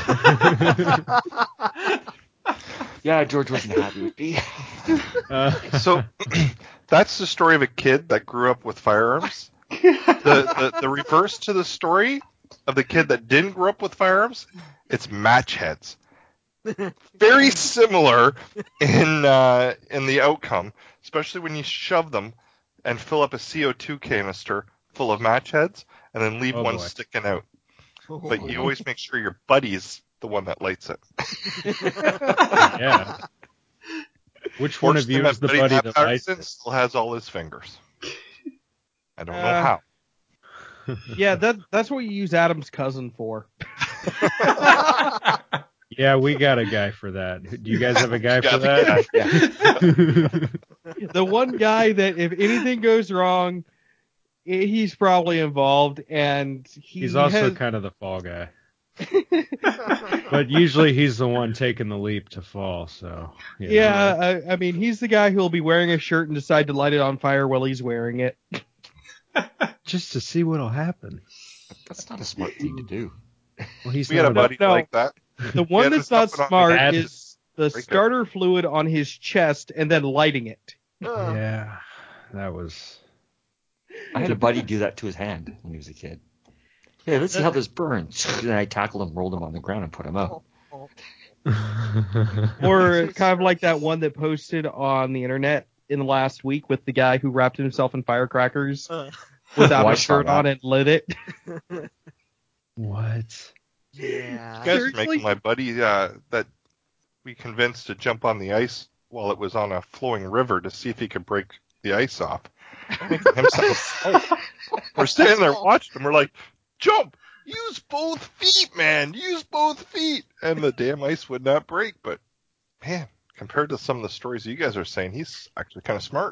Yeah, George wasn't happy with me. So that's the story of a kid that grew up with firearms. The reverse to the story of the kid that didn't grow up with firearms, it's match heads. Very similar in the outcome, especially when you shove them and fill up a CO2 canister full of match heads and then leave one boy. sticking out. But you always make sure your buddy's the one that lights it. Yeah. Which one of you is the buddy that lights it? Still has all his fingers. I don't know how. Yeah, that's what you use Adam's cousin for. Yeah, we got a guy for that. Do you guys have a guy for Got the that? guy, The one guy that if anything goes wrong, he's probably involved, and He's also kind of the fall guy. But usually he's the one taking the leap to fall, so. Yeah, I mean, he's the guy who'll be wearing a shirt and decide to light it on fire while he's wearing it. Just to see what'll happen. That's not a smart thing to do. Well, he's we had a not buddy No. like that. The one Yeah, that's there's not something on smart bad. is the Break it. starter fluid on his chest and then lighting it. Yeah, that was. I had a buddy do that to his hand when he was a kid. Yeah, let's see how this burns. And I tackled him, rolled him on the ground, and put him out. Or kind of like that one that posted on the internet in the last week with the guy who wrapped himself in firecrackers without Oh, I a saw shirt on that. and lit it. What? Yeah. You guys are Seriously? making my buddy that we convinced to jump on the ice while it was on a flowing river to see if he could break the ice off. Making him sound slow. We're standing there watching him. We're like, jump! Use both feet, man! Use both feet! And the damn ice would not break. But, man, compared to some of the stories you guys are saying, he's actually kind of smart.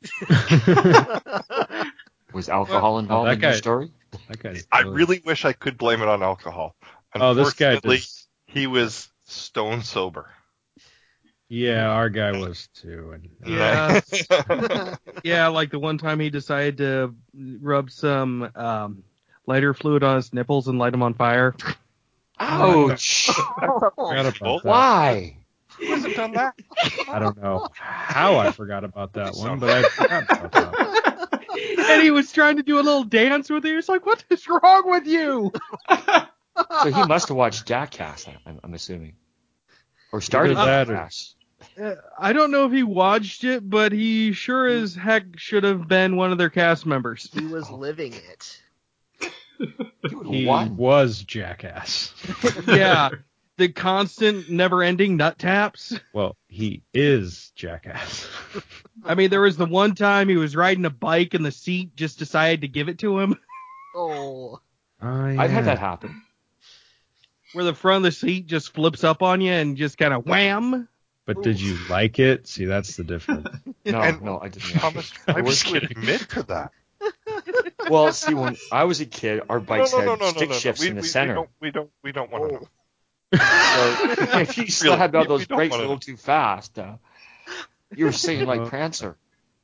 Was alcohol involved that in your guy- story? That guy's I brilliant. really wish I could blame it on alcohol. Oh, this guy Unfortunately, does. he was stone sober. Yeah, our guy was too. And Yeah. Yeah, like the one time he decided to rub some lighter fluid on his nipples and light them on fire. Ouch! forgot about that. Why? Who hasn't done that? I don't know how I forgot about that one, but I forgot about that. And he was trying to do a little dance with it. He was like, what is wrong with you? So he must have watched Jackass, I'm assuming. Or started Either that or- Jackass. I don't know if he watched it, but he sure as heck should have been one of their cast members. He was living it. He What? was Jackass. Yeah. The constant, never-ending nut taps. Well, he is Jackass. I mean, there was the one time he was riding a bike and the seat just decided to give it to him, Oh. I've had that happen. where the front of the seat just flips up on you and just kind of wham. But did you like it? See, that's the difference. No, And- no, I didn't. Thomas, why would was you admit to that? Well, see, when I was a kid, our bikes had stick shifts in the center. We don't want to know. So if you slab out we those don't brakes a wanna little too fast, you were singing like Oh. Prancer.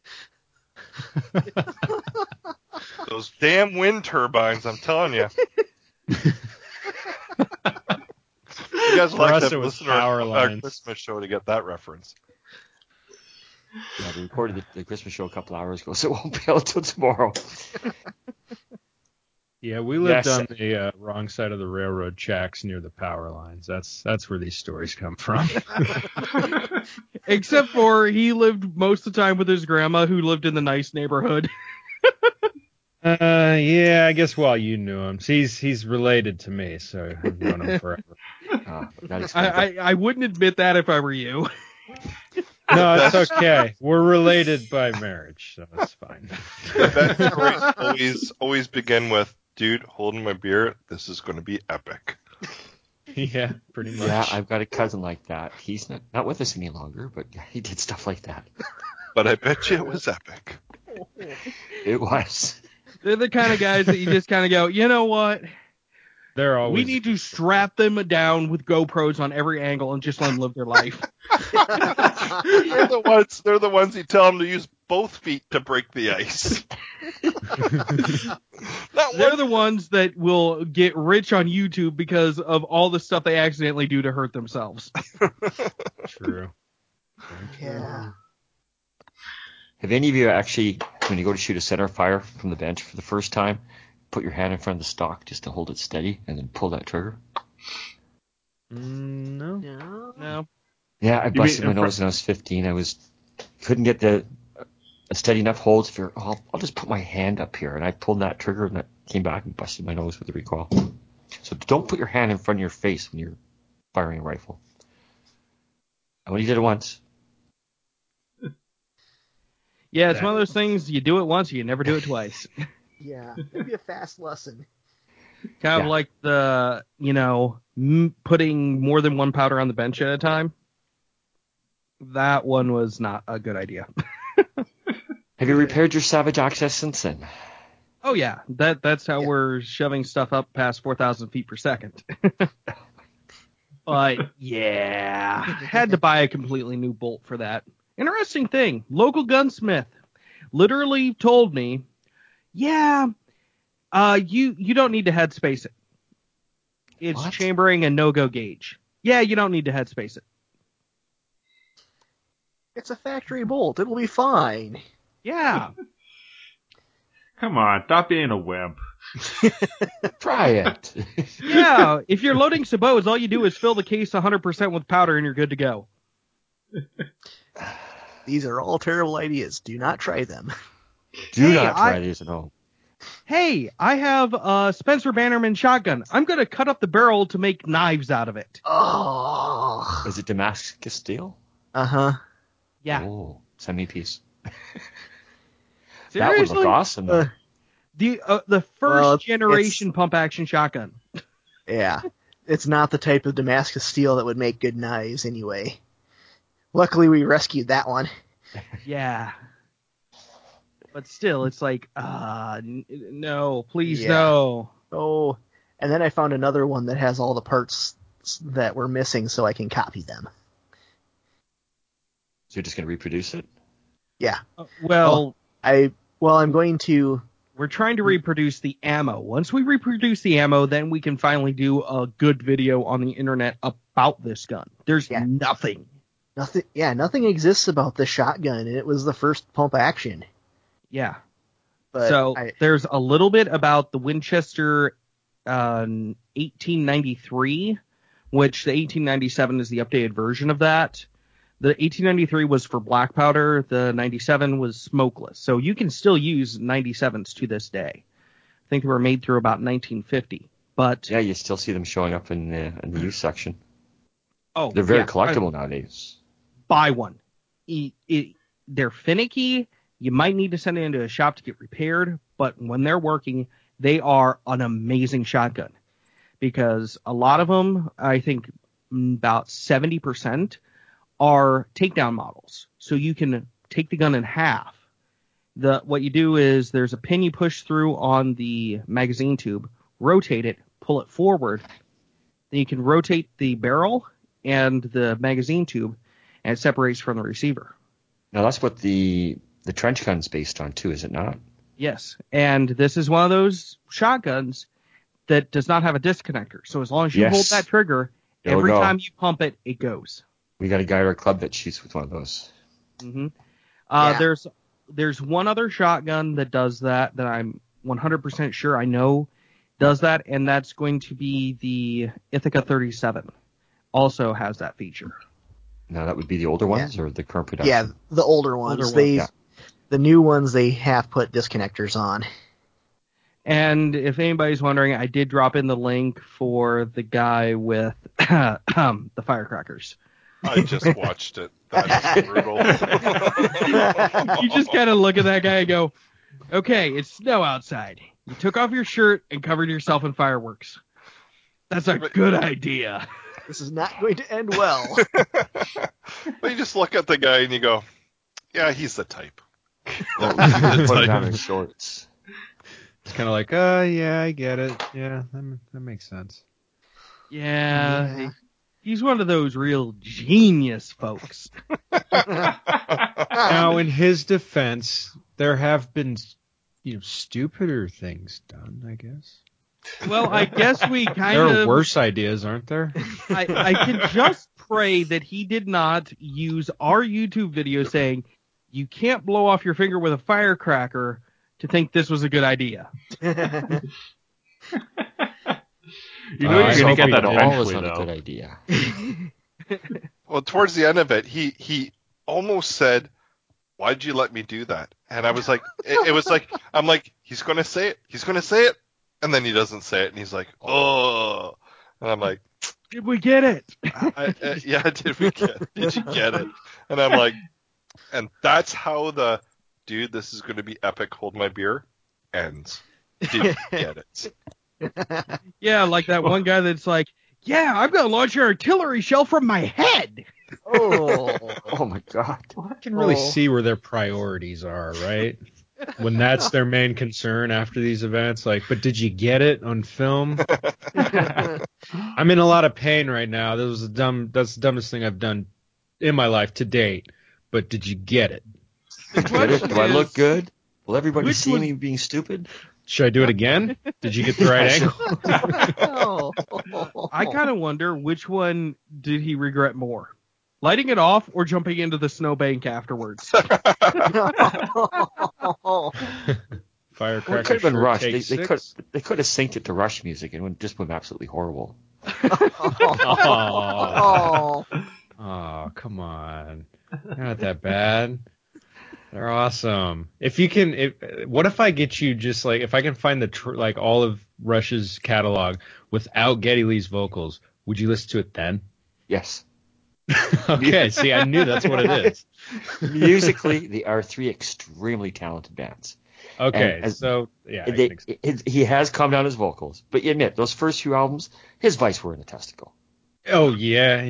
Those damn wind turbines, I'm telling you. You guys will For us, like it to was listen to our power lines. Christmas show to get that reference. Yeah, we recorded the Christmas show a couple hours ago, so it won't be out until tomorrow. Yeah, we lived Yes. on the wrong side of the railroad tracks near the power lines. That's where these stories come from. Except for he lived most of the time with his grandma, who lived in the nice neighborhood. Yeah, I guess you knew him. He's related to me, so I've known him forever. That explains it. I wouldn't admit that if I were you. No, it's okay. We're related by marriage, so it's fine. That stories always begin with, dude, holding my beer, this is going to be epic. Yeah, pretty much. Yeah, I've got a cousin like that. He's not with us any longer, but he did stuff like that. But I bet you it was epic. It was. They're the kind of guys that you just kind of go, you know what? They're always. We need to strap them down with GoPros on every angle and just let them live their life. They're the ones you tell them to use both feet to break the ice. They're the ones that will get rich on YouTube because of all the stuff they accidentally do to hurt themselves. True. Yeah. Have any of you actually, when you go to shoot a center fire from the bench for the first time, put your hand in front of the stock just to hold it steady and then pull that trigger? No. No. Yeah, I mean busted my in nose when I was 15. Couldn't get a steady enough hold to figure, I'll just put my hand up here. And I pulled that trigger and that came back and busted my nose with the recoil. So don't put your hand in front of your face when you're firing a rifle. I only did it once. Yeah, it's one of those things, you do it once, you never do it twice. Yeah. It'd be a fast lesson. Kind of Yeah. like the, putting more than one powder on the bench at a time, that one was not a good idea. Have you repaired your Savage Access since then? Oh yeah, that's how we're shoving stuff up past 4,000 feet per second. But yeah, had to buy a completely new bolt for that. Interesting thing, local gunsmith literally told me, yeah, you don't need to headspace it. It's What? chambering a no-go gauge. Yeah, you don't need to headspace it. It's a factory bolt. It'll be fine. Yeah. Come on, stop being a wimp. Try it. Yeah, if you're loading sabots, all you do is fill the case 100% with powder and you're good to go. These are all terrible ideas. Do not try them. Do not try these at home. Hey, I have a Spencer Bannerman shotgun. I'm going to cut up the barrel to make knives out of it. Oh. Is it Damascus steel? Uh-huh. Yeah. Oh, send me a piece. That Seriously? would look awesome, though. The first generation pump action shotgun. Yeah. It's not the type of Damascus steel that would make good knives anyway. Luckily, we rescued that one. Yeah. But still, it's like, no, please Yeah. no. Oh, and then I found another one that has all the parts that were missing so I can copy them. So you're just going to reproduce it? Yeah. Well, I'm going to... We're trying to reproduce the ammo. Once we reproduce the ammo, then we can finally do a good video on the internet about this gun. There's nothing. Nothing exists about this shotgun, and it was the first pump action. Yeah. But so there's a little bit about the Winchester 1893, which the 1897 is the updated version of that. The 1893 was for black powder. The 97 was smokeless. So you can still use 97s to this day. I think they were made through about 1950. But yeah, you still see them showing up in the used section. Oh, they're very collectible nowadays. Buy one. They're finicky. You might need to send it into a shop to get repaired, but when they're working, they are an amazing shotgun. Because a lot of them, I think about 70%, are takedown models. So you can take the gun in half. What you do is there's a pin you push through on the magazine tube, rotate it, pull it forward. Then you can rotate the barrel and the magazine tube, and it separates from the receiver. Now that's what the trench gun's based on too, is it not? Yes, and this is one of those shotguns that does not have a disconnector. So as long as you hold that trigger, every time you pump it, it goes. We got a guy at our club that shoots with one of those. Mm-hmm. There's one other shotgun that does that I'm 100% sure I know does that, and that's going to be the Ithaca 37. Also has that feature. Now that would be the older ones or the current production? Yeah, the older ones. The new ones they have put disconnectors on. And if anybody's wondering, I did drop in the link for the guy with the firecrackers. I just watched it. That is brutal. You just kind of look at that guy and go, okay, it's snow outside. You took off your shirt and covered yourself in fireworks. That's a good idea. This is not going to end well. But you just look at the guy and you go, yeah, he's the type. Put him down in shorts. It's kind of like, yeah, I get it. Yeah, that makes sense. Yeah. He's one of those real genius folks. Now, in his defense, there have been, stupider things done, I guess. Well, I guess we kind of... There are worse ideas, aren't there? I can just pray that he did not use our YouTube video saying, you can't blow off your finger with a firecracker to think this was a good idea. You're going to get that eventually, though. Not a good idea. Well, towards the end of it, he almost said, "Why'd you let me do that?" And I was like, it was like, I'm like, he's going to say it, and then he doesn't say it, and he's like, oh, and I'm like, did we get it? Yeah, did you get it? And I'm like, and that's how the dude, this is going to be epic. Hold my beer ends. Did you get it? Yeah, like that one guy that's like, Yeah, I'm gonna launch an artillery shell from my head. Oh my God. I can really see where their priorities are, right? When that's their main concern after these events, like, but did you get it on film? I'm in a lot of pain right now. That's the dumbest thing I've done in my life to date. But did you get it? Do I look good? Will everybody Which see was- me being stupid? Should I do it again? Did you get the right angle? I kind of wonder which one did he regret more, lighting it off or jumping into the snowbank afterwards. Well, Firecracker it could have been sure Rush. takes They could six. they could have synced it to Rush music and it just went absolutely horrible. Oh, come on. They're not that bad. They're awesome. If you can, what if I get you just like, if I can find like all of Rush's catalog without Geddy Lee's vocals, would you listen to it then? Yes. Okay, see, I knew that's what it is. Musically, they are three extremely talented bands. Okay, And so yeah, I can accept. he has calmed down his vocals, but you admit those first few albums, his voice were in the testicle. Oh yeah.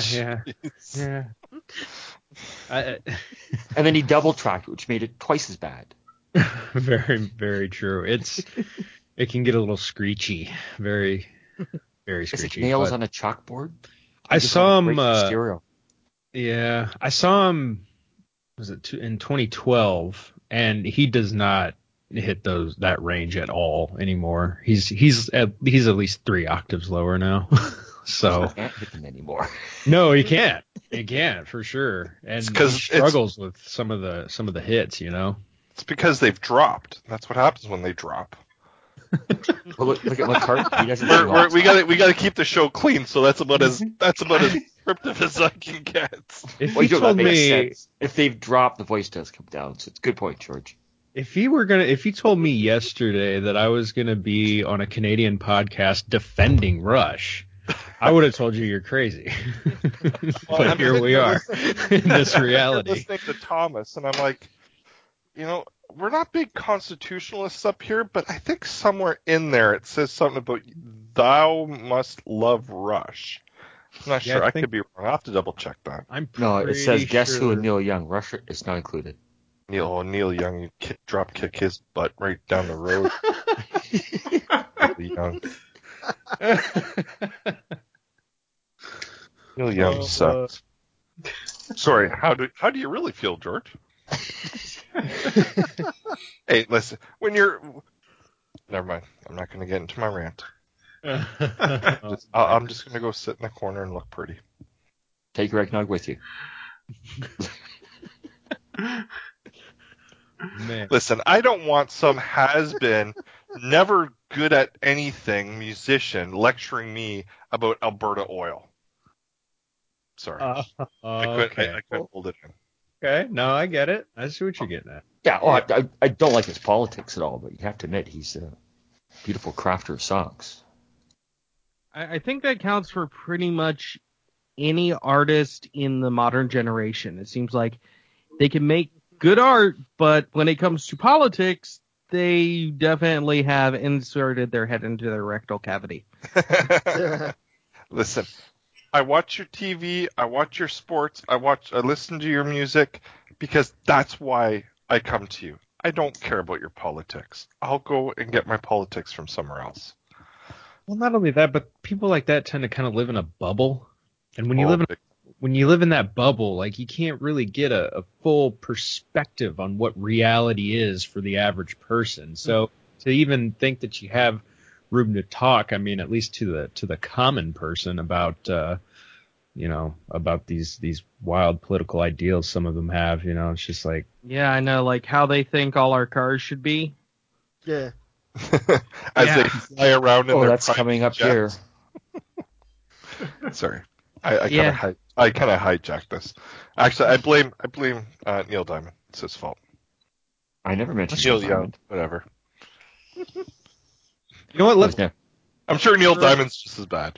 And then he double tracked, which made it twice as bad. Very, very true. It can get a little screechy, very, very It's like screechy. nails but on a chalkboard. I saw him. Stereo. Yeah, I saw him. Was it in 2012? And he does not hit that range at all anymore. He's at least 3 octaves lower now. So He can't hit them anymore. no, he can't. He can't for sure. And he 'cause struggles with some of the hits. You know. It's because they've dropped. That's what happens when they drop. Well, look at McCartney. He doesn't sing all the We time. gotta keep the show clean. So that's about as descriptive as I can get. If Well, he you know, told that makes me, sense. If they've dropped, the voice does come down. So it's a good point, George. if he told me yesterday that I was gonna be on a Canadian podcast defending Rush, I would have told you you're crazy. But here we are in this reality. Listening to Thomas, and I'm like, we're not big constitutionalists up here, but I think somewhere in there it says something about thou must love Rush. I'm not Yeah, sure. I I think- could be wrong. I'll have to double check that. I'm No, it says pretty Guess Who sure- and Neil Young. Rush is not included. Neil Young, you drop kick his butt right down the road. Neil Young. Neil Young sucks. Sorry, how do you really feel, George? Hey, listen, never mind. I'm not going to get into my rant. I'm just going to go sit in the corner and look pretty. Take your eggnog with you. Man. Listen, I don't want some has-been, never good at anything musician lecturing me about Alberta oil. Sorry. I couldn't hold it in. Okay, no, I get it. I see what you're getting at. Yeah, well, I don't like his politics at all, but you have to admit he's a beautiful crafter of songs. I think that counts for pretty much any artist in the modern generation. It seems like they can make good art, but when it comes to politics, they definitely have inserted their head into their rectal cavity. Listen, I watch your TV, I watch your sports, I listen to your music because that's why I come to you. I don't care about your politics. I'll go and get my politics from somewhere else. Well, not only that, but people like that tend to kind of live in a bubble. And when you Oh, live in that bubble, like you can't really get a full perspective on what reality is for the average person. So to even think that you have room to talk, I mean, at least to the common person about about these wild political ideals some of them have, it's just like, Yeah, I know, like how they think all our cars should be. Yeah. As Yeah. they fly around in Oh, their that's private coming up jets. here. Sorry, I Yeah. kind of hijacked this. Actually, I blame Neil Diamond. It's his fault. I never mentioned Neil Neil Young, Diamond. whatever. you know what? Let's I'm sure Neil Diamond's just as bad.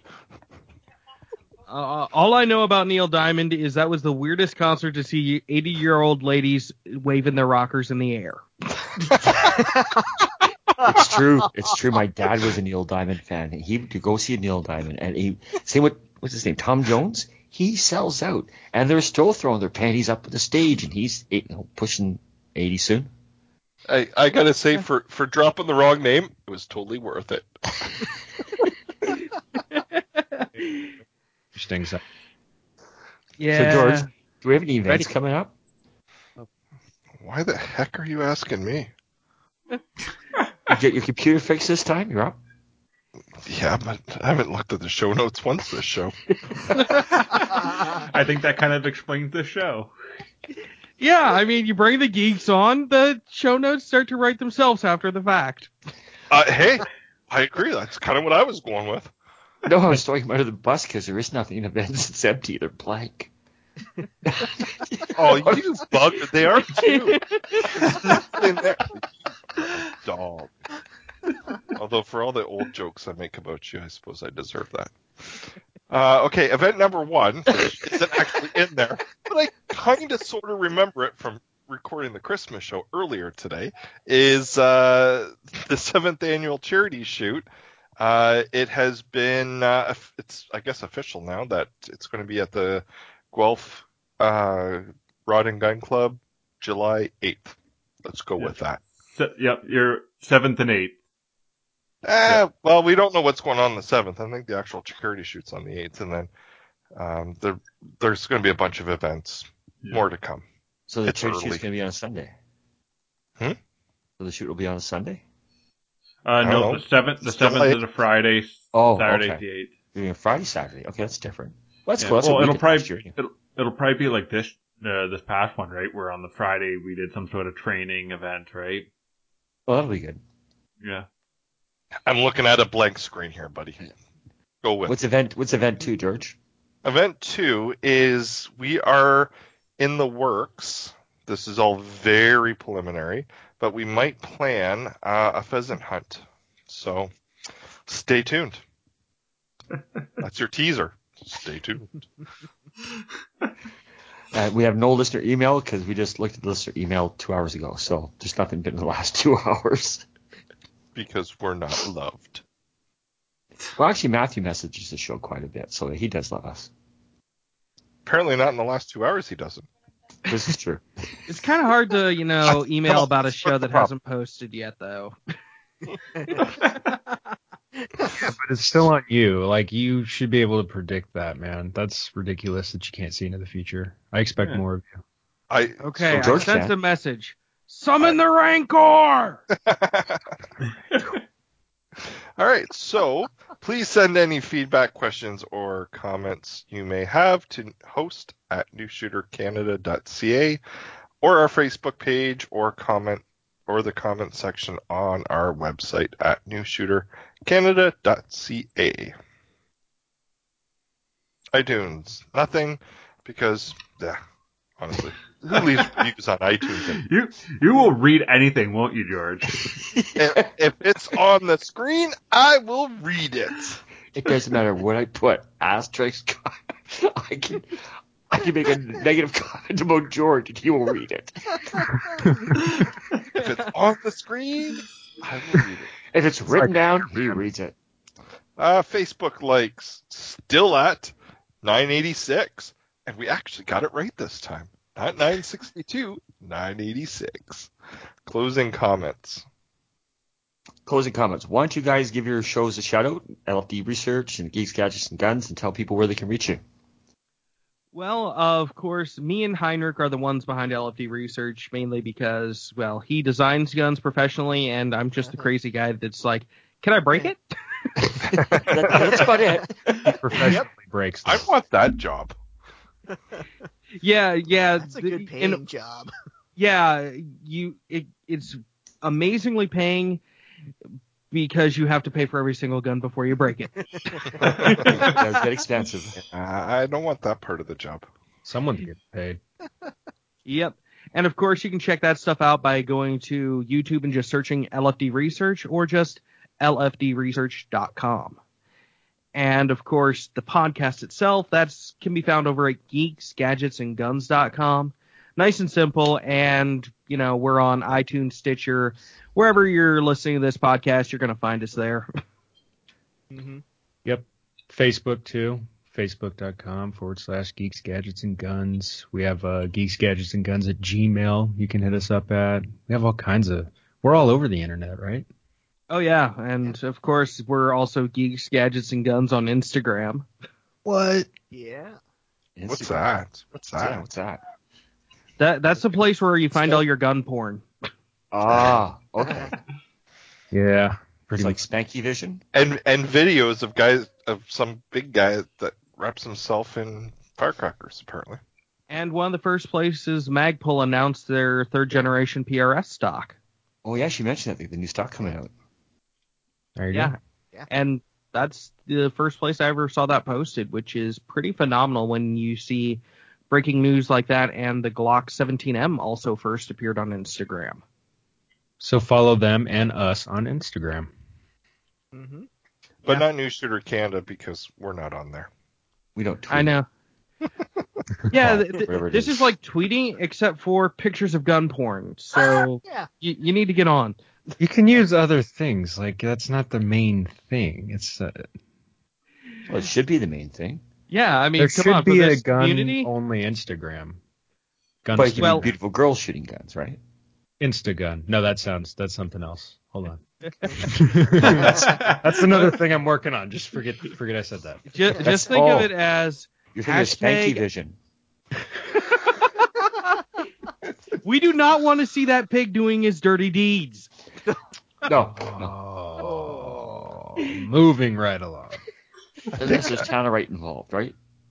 All I know about Neil Diamond is that was the weirdest concert to see 80-year-old ladies waving their rockers in the air. It's true. It's true. My dad was a Neil Diamond fan. He would go see Neil Diamond, and same with what's his name, Tom Jones. He sells out, and they're still throwing their panties up on the stage, and he's pushing 80 soon. I gotta say, for dropping the wrong name, it was totally worth it. Interesting. Yeah. So George, do we have any events coming up? Why the heck are you asking me? You get your computer fixed this time? You're up? Yeah, but I haven't looked at the show notes once this show. I think that kind of explains the show. Yeah, I mean, you bring the geeks on, the show notes start to write themselves after the fact. Hey, I agree. That's kind of what I was going with. No, I was throwing him under the bus because there is nothing in events. It's empty. They're blank. Oh, you bug! They are too. In there. Dog. Although for all the old jokes I make about you, I suppose I deserve that. Okay, event number 1, which isn't actually in there, but I kind of sort of remember it from recording the Christmas show earlier today, is the 7th annual charity shoot. It has been, it's I guess official now that it's going to be at the Guelph Rod and Gun Club, July 8th. Let's go with that. Yep, you're 7th and 8th. Well, we don't know what's going on the 7th. I think the actual charity shoot's on the 8th, and then there's going to be a bunch of events. Yeah. More to come. So the charity shoot's going to be on a Sunday? So the shoot will be on a Sunday? No, the 7th is a Friday, Saturday okay. the 8th. You're doing Friday, Saturday. Okay, that's different. Well, that's yeah. cool. That's well, it'll probably be like this past one, right? Where on the Friday we did some sort of training event, right? Well, that'll be good. Yeah. I'm looking at a blank screen here, buddy. Go with What's event 2, George? Event 2 is we are in the works. This is all very preliminary, but we might plan a pheasant hunt. So stay tuned. That's your teaser. Stay tuned. We have no listener email because we just looked at the listener email 2 hours ago. So there's nothing been in the last 2 hours. Because we're not loved. Well, actually, Matthew messages the show quite a bit, so he does love us. Apparently not in the last 2 hours he doesn't. This is true. It's kind of hard to, email about a show that hasn't posted yet, though. But it's still on you. Like, you should be able to predict that, man. That's ridiculous that you can't see into the future. I expect more of you. I sent a message. Summon the Rancor! All right, so please send any feedback, questions, or comments you may have to host@newshootercanada.ca or our Facebook page or the comment section on our website at newshootercanada.ca. iTunes, nothing, because, honestly. Who leaves reviews on iTunes? You will read anything, won't you, George? If it's on the screen, I will read it. It doesn't matter what I put. Asterisk. I can make a negative comment about George, and he will read it. If it's on the screen, I will read it. If it's written down, he reads it. Facebook likes still at 986, and we actually got it right this time. Not 962, 986. Closing comments. Why don't you guys give your shows a shout out, LFD Research and Geeks, Gadgets, and Guns, and tell people where they can reach you? Well, of course, me and Heinrich are the ones behind LFD Research, mainly because, well, he designs guns professionally, and I'm just the crazy guy that's like, can I break it? That's about it. He professionally breaks them. I want that job. Yeah. That's a good paying job. Yeah, it's amazingly paying because you have to pay for every single gun before you break it. That's get expensive. I don't want that part of the job. Someone gets paid. Yep. And of course, you can check that stuff out by going to YouTube and just searching LFD Research or just lfdresearch.com. And, of course, the podcast itself, can be found over at geeksgadgetsandguns.com. nice and simple. And, you know, we're on iTunes, Stitcher, wherever you're listening to this podcast, you're going to find us there. Mm-hmm. Yep. Facebook too. Facebook.com/Geeks, Gadgets, and Guns. We have Geeks, Gadgets, and Guns at Gmail. You can hit us up at. We have all kinds of. We're all over the internet, right? Oh, yeah. And, of course, we're also Geeks, Gadgets, and Guns on Instagram. What? Yeah. What's that? What's that? That's the place where you find all your gun porn. Ah, okay. Yeah. Pretty like Spanky Vision. And videos of guys, of some big guy that wraps himself in firecrackers, apparently. And one of the first places Magpul announced their third generation PRS stock. Oh yeah, she mentioned that the new stock coming out. There you Yeah. go. Yeah. And that's the first place I ever saw that posted, which is pretty phenomenal when you see breaking news like that. And the Glock 17M also first appeared on Instagram. So follow them and us on Instagram. Mm-hmm. But Yeah. not New Shooter Canada because we're not on there. We don't tweet. I know. Yeah, Whatever it this is like tweeting except for pictures of gun porn. So Yeah. you need to get on. You can use other things. Like, that's not the main thing. It's Well, it should be the main thing. Yeah, I mean, there come should on, be for a this community. gun-only Instagram. Gun But you Well- mean beautiful girls shooting guns, right? Instagun. No, that's something else. Hold on. that's another thing I'm working on. Just forget I said that. Just think of it as You're thinking of Spanky hashtag- Vision. we do not want to see that pig doing his dirty deeds. No. Oh, moving right along. Unless there's Tannerite involved, right?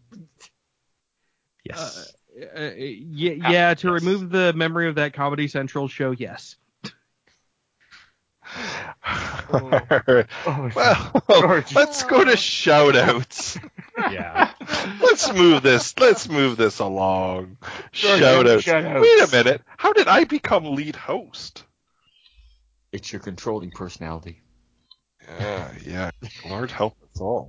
Yes. Yeah, to remove the memory of that Comedy Central show, yes. Well, let's go to shout-outs. Yeah. Let's move this along. Shout-outs. Shout-outs. Wait a minute. How did I become lead host? It's your controlling personality. Yeah. Lord help us all.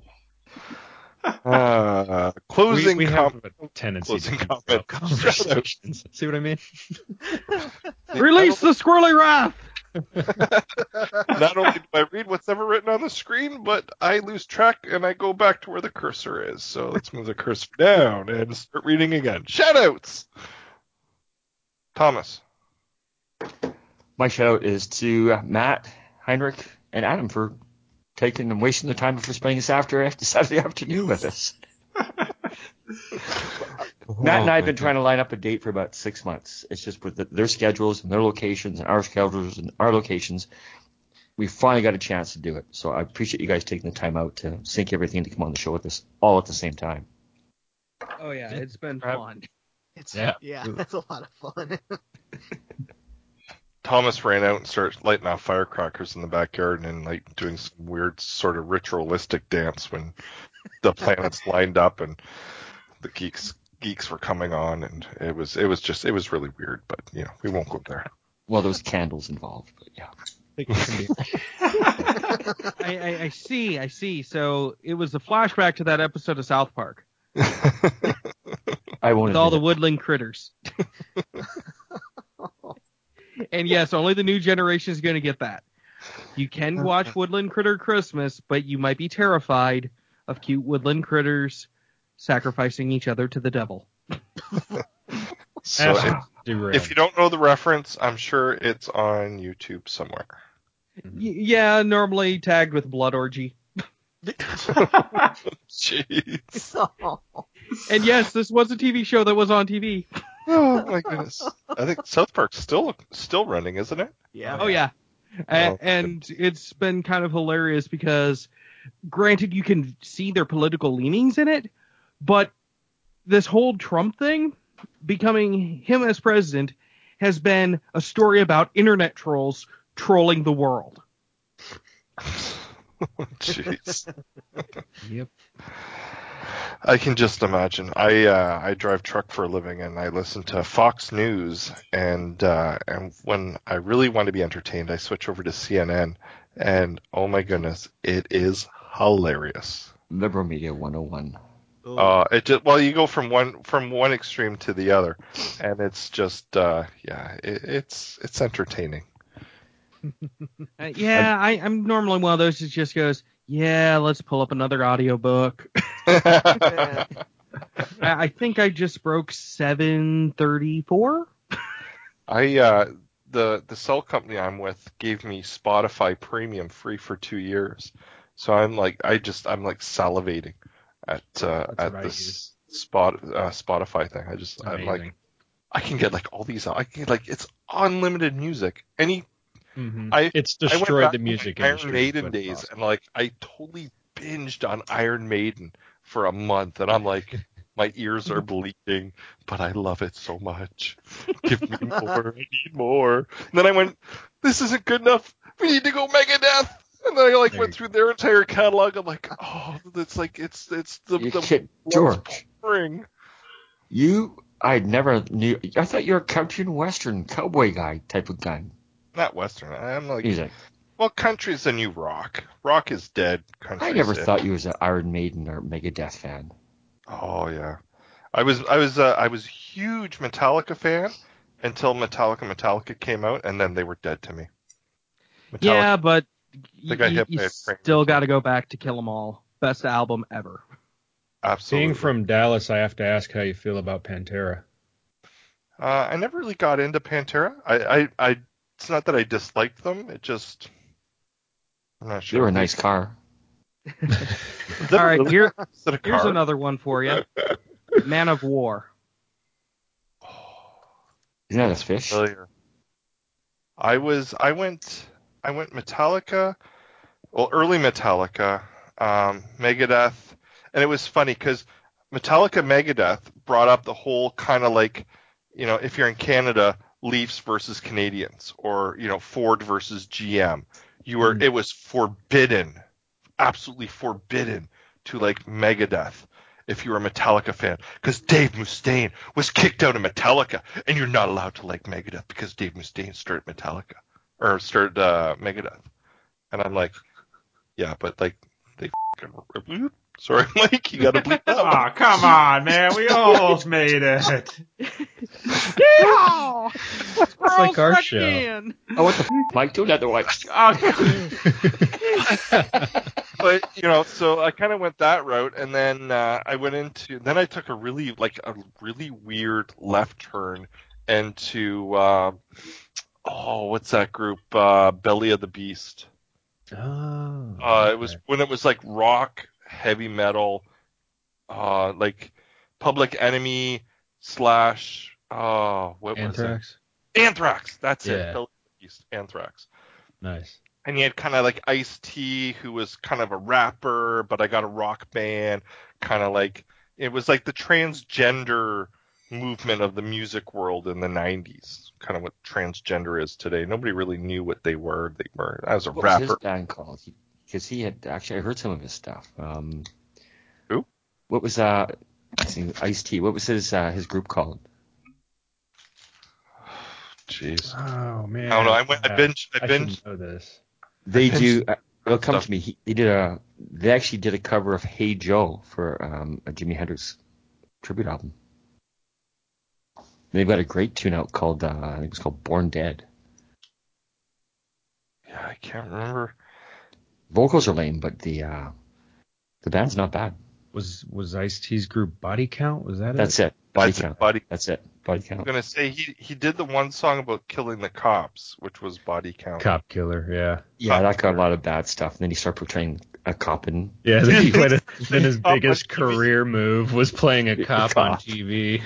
Closing we have comment. a tendency Closing to comment. interrupt conversations. See what I mean? Release the squirrely wrath! Not only do I read what's ever written on the screen, but I lose track and I go back to where the cursor is. So let's move the cursor down and start reading again. Shoutouts! Thomas. My shout out is to Matt, Heinrich, and Adam for taking and wasting the time for spending this Saturday afternoon with us. Matt and I have been trying to line up a date for about 6 months. It's just with their schedules and their locations and our schedules and our locations, we finally got a chance to do it. So I appreciate you guys taking the time out to sync everything to come on the show with us all at the same time. Oh, yeah, it's been fun. Yeah, that's a lot of fun. Thomas ran out and started lighting off firecrackers in the backyard and like doing some weird sort of ritualistic dance when the planets lined up and the geeks were coming on, and it was really weird, but you know, we won't go there. Well, there was candles involved, but yeah. I see. So it was a flashback to that episode of South Park I won't with all the admit it. woodland critters. And yes, only the new generation is going to get that. You can watch Woodland Critter Christmas, but you might be terrified of cute woodland critters sacrificing each other to the devil. So if you don't know the reference, I'm sure it's on YouTube somewhere. Yeah, normally tagged with Blood Orgy. Jeez. And yes, this was a TV show that was on TV. Oh my goodness. I think South Park's still running, isn't it? Yeah. Oh yeah. And it's been kind of hilarious because granted you can see their political leanings in it, but this whole Trump thing, becoming him as president, has been a story about internet trolls trolling the world. Jeez. Yep. I can just imagine. I drive truck for a living, and I listen to Fox News, and when I really want to be entertained, I switch over to CNN, and oh my goodness, it is hilarious. Liberal Media 101. You go from one extreme to the other, and it's just it's entertaining. I'm normally one of those that just goes, yeah, let's pull up another audiobook. I think I just broke 734. The cell company I'm with gave me Spotify Premium free for 2 years, so I'm salivating at this Spotify thing. I'm like, I can get like all these. I can like it's unlimited music. It's destroyed the music industry. Iron Maiden days, awesome. And like I totally binged on Iron Maiden for a month, and I'm like, my ears are bleeding, but I love it so much. Give me more. I need more. And then I went, this isn't good enough. We need to go Megadeth. And then I went through their entire catalog. I'm like, oh, it's the George. Boring. I never knew. I thought you were a country and western cowboy guy type of guy. Not western. I'm like music. Well, country's the new rock. Rock is dead. Country's I never dead. thought you was an Iron Maiden or Megadeth fan. Oh yeah, I was a huge Metallica fan until Metallica came out, and then they were dead to me. Yeah, but you still got to go back to Kill 'Em All. Best album ever. Absolutely. Being from Dallas, I have to ask how you feel about Pantera. I never really got into Pantera. I it's not that I disliked them. It just I'm not sure. They were a nice car. All right, here's another one for you. Man of War. Isn't that a fish? Familiar. I went Metallica, well, early Metallica, Megadeth, and it was funny because Metallica Megadeth brought up the whole kind of like, if you're in Canada, Leafs versus Canadians, or Ford versus GM. It was forbidden, absolutely forbidden to like Megadeth if you were a Metallica fan, because Dave Mustaine was kicked out of Metallica, and you're not allowed to like Megadeth because Dave Mustaine started Megadeth. And I'm like, yeah, but like they sorry, Mike, you gotta bleep that. Oh, come on, man, we almost made it. Yeah! It's like our show. Oh, what the Mike, do that the way. But so I kind of went that route, and then I took a really weird left turn into what's that group? Belly of the Beast. Oh. It was when it was like rock, heavy metal, like Public Enemy / what was Anthrax? it? Anthrax. That's Yeah. it. Belly of the Beast. Anthrax. Nice. And you had kind of like Ice-T, who was kind of a rapper, but I got a rock band. Kind of like it was like the transgender movement of the music world in the 90s. Kind of what transgender is today. Nobody really knew what they were. I was a what rapper. What was his band called? Because he had actually, I heard some of his stuff. Who? What was Ice-T? What was his group called? Jeez. Oh man. I don't know. I binged. I should know this. They do. It'll come to me. They actually did a cover of "Hey Joe" for a Jimi Hendrix tribute album. They've got a great tune out called I think it's called "Born Dead." Yeah, I can't remember. Vocals are lame, but the band's not bad. Was Ice-T's group Body Count? Was that That's it? Body Count. That's it. Body Count. I'm gonna say he did the one song about killing the cops, which was Body Count. Cop Killer, yeah. Yeah, that got a lot of bad stuff. And then he started portraying a cop in. Yeah, then his biggest career move was playing a cop on TV.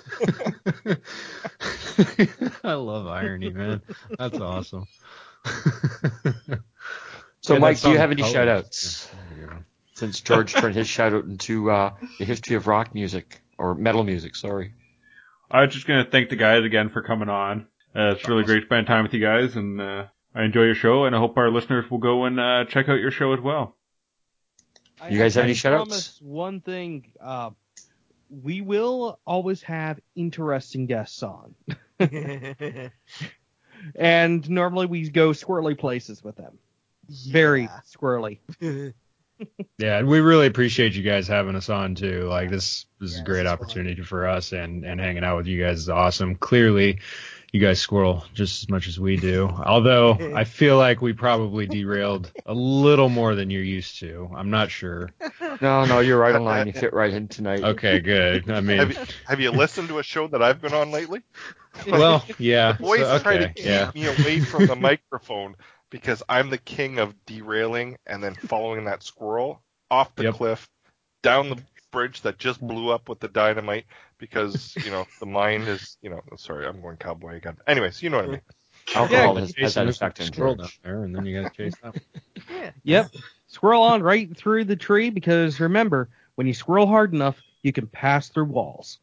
I love irony, man. That's awesome. So, Yeah, Mike, do you have any Colors. shout-outs? Since George turned his shout-out into the history of rock music, or metal music, sorry. I was just going to thank the guys again for coming on. It's really great spending time with you guys, and I enjoy your show, and I hope our listeners will go and check out your show as well. You guys have any I shout-outs? promise one thing. We will always have interesting guests on. And normally we go squirrely places with them. Very squirrely. Yeah, and we really appreciate you guys having us on too. Like this is a Yeah, great this is opportunity for us, and hanging out with you guys is awesome. Clearly, you guys squirrel just as much as we do. Although I feel like we probably derailed a little more than you're used to. I'm not sure. No, you're right on line. You fit right in tonight. Okay, good. I mean, Have you listened to a show that I've been on lately? well, yeah. The boys so- try to okay, keep yeah. me away from the microphone because I'm the king of derailing and then following that squirrel off the Yep. cliff, down the bridge that just blew up with the dynamite because, the mine is, sorry, I'm going cowboy again. Anyways, you know what I mean. Alcohol Yeah, has Jason, that there's effect a on squirrel George. down there, and then you guys chase them. Yeah. Yep. Squirrel on right through the tree because remember, when you squirrel hard enough, you can pass through walls.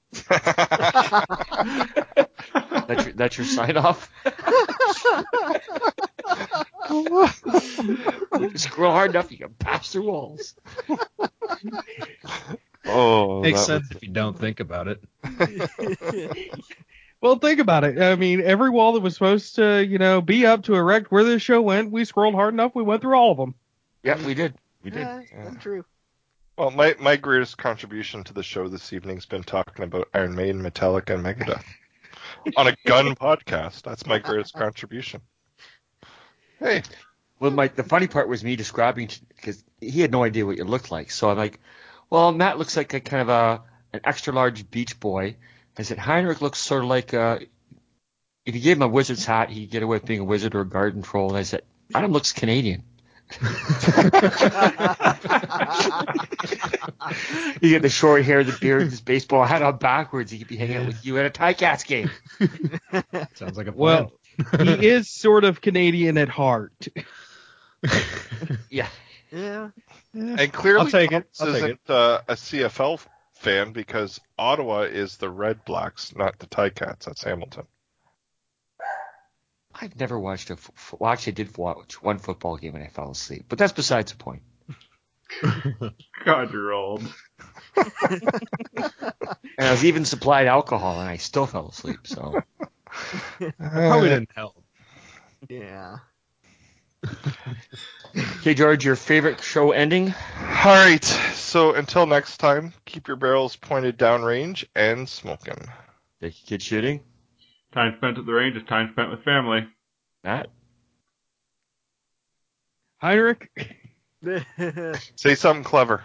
That's your sign off. You can scroll hard enough, you can pass through walls. Oh, Makes that sense if you don't think about it. Well, think about it. I mean, every wall that was supposed to, be up to erect where this show went, we scrolled hard enough, we went through all of them. Yeah, we did. We did. Yeah, that's true. Well, my greatest contribution to the show this evening has been talking about Iron Maiden, Metallica, and Megadeth on a gun podcast. That's my greatest contribution. Hey, Well, the funny part was me describing, because he had no idea what you looked like. So I'm like, well, Matt looks like a kind of an extra large beach boy. I said, Heinrich looks sort of like if you gave him a wizard's hat, he'd get away with being a wizard or a garden troll. And I said, Adam looks Canadian. You get the short hair, the beard, his baseball hat on backwards. He could be hanging out with you at a Ticats game. Sounds like a plan. Well, he is sort of Canadian at heart. Yeah. Yeah. and clearly I'll take it. Thomas I'll take isn't a CFL fan because Ottawa is the Red Blacks, not the Ticats. That's Hamilton. I've never watched well, actually, I did watch one football game and I fell asleep. But that's besides the point. God, you're old. And I was even supplied alcohol and I still fell asleep. So Probably didn't help. Yeah. Okay, George, your favorite show ending? All right. So until next time, keep your barrels pointed downrange and smoking. Take your kid shooting. Time spent at the range is time spent with family. Matt? Heinrich, Say something clever.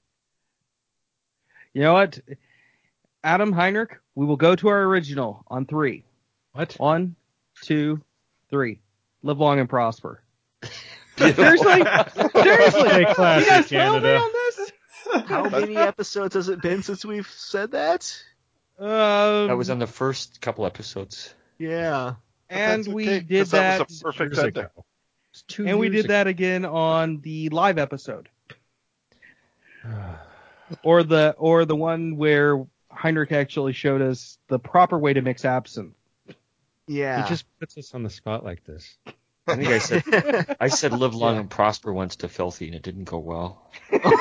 you know what? Adam, Heinrich, we will go to our original on 3. What? 1, 2, 3. Live long and prosper. Seriously? Hey, classic You guys failed me Canada. on this? How many episodes has it been since we've said that? That was on the first couple episodes. Yeah. and That's we okay, did 'cause that, was a perfect Years ending. ago. It's 2 and we years did that again on the live episode, ago. or the one where Heinrich actually showed us the proper way to mix absinthe. Yeah. He just puts us on the spot like this. I think I said live long and prosper once to Filthy and it didn't go well.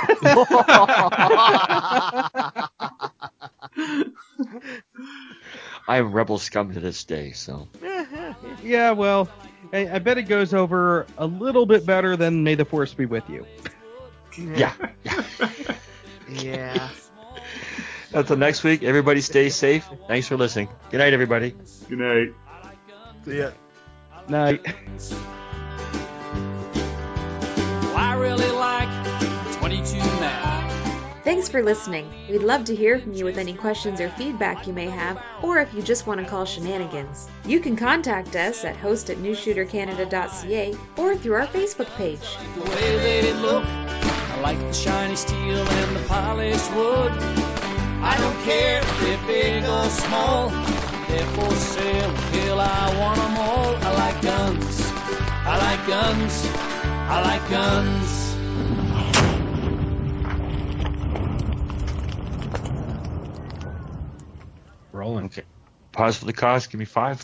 I am rebel scum to this day, so. Yeah, well, I bet it goes over a little bit better than May the Force be with you. Yeah. Yeah. Until next week, everybody stay safe. Thanks for listening. Good night, everybody. Good night. Yeah. Night. Well, I really like 22 now. Thanks for listening. We'd love to hear from you with any questions or feedback you may have, or if you just want to call shenanigans. You can contact us at host@newshootercanada.ca or through our Facebook page. The way they look, I like the shiny steel and the polished wood. I don't care if they're big or small. They're for sale, hell, I want them all. I like guns, I like guns, I like guns. Rolling. Okay. Pause for the cost. Give me 5.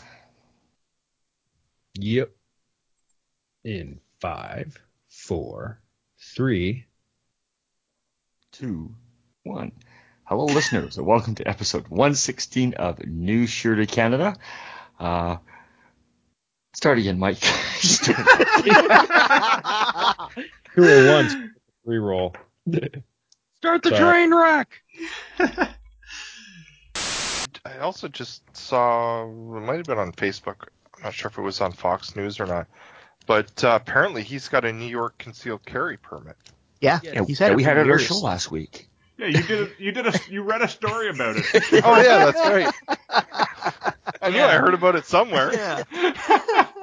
Yep. In 5, 4, 3. 2, 1. Hello, listeners, and welcome to episode 116 of New Shooter Canada. Start again, Mike. Who will once Reroll. Start the Sorry. train wreck. I also just saw, it might have been on Facebook. I'm not sure if it was on Fox News or not. But apparently he's got a New York concealed carry permit. Yeah, he's had it we for had it on our years. show last week. Yeah, you read a story about it. Oh yeah, that's right. I knew I heard about it somewhere. Yeah.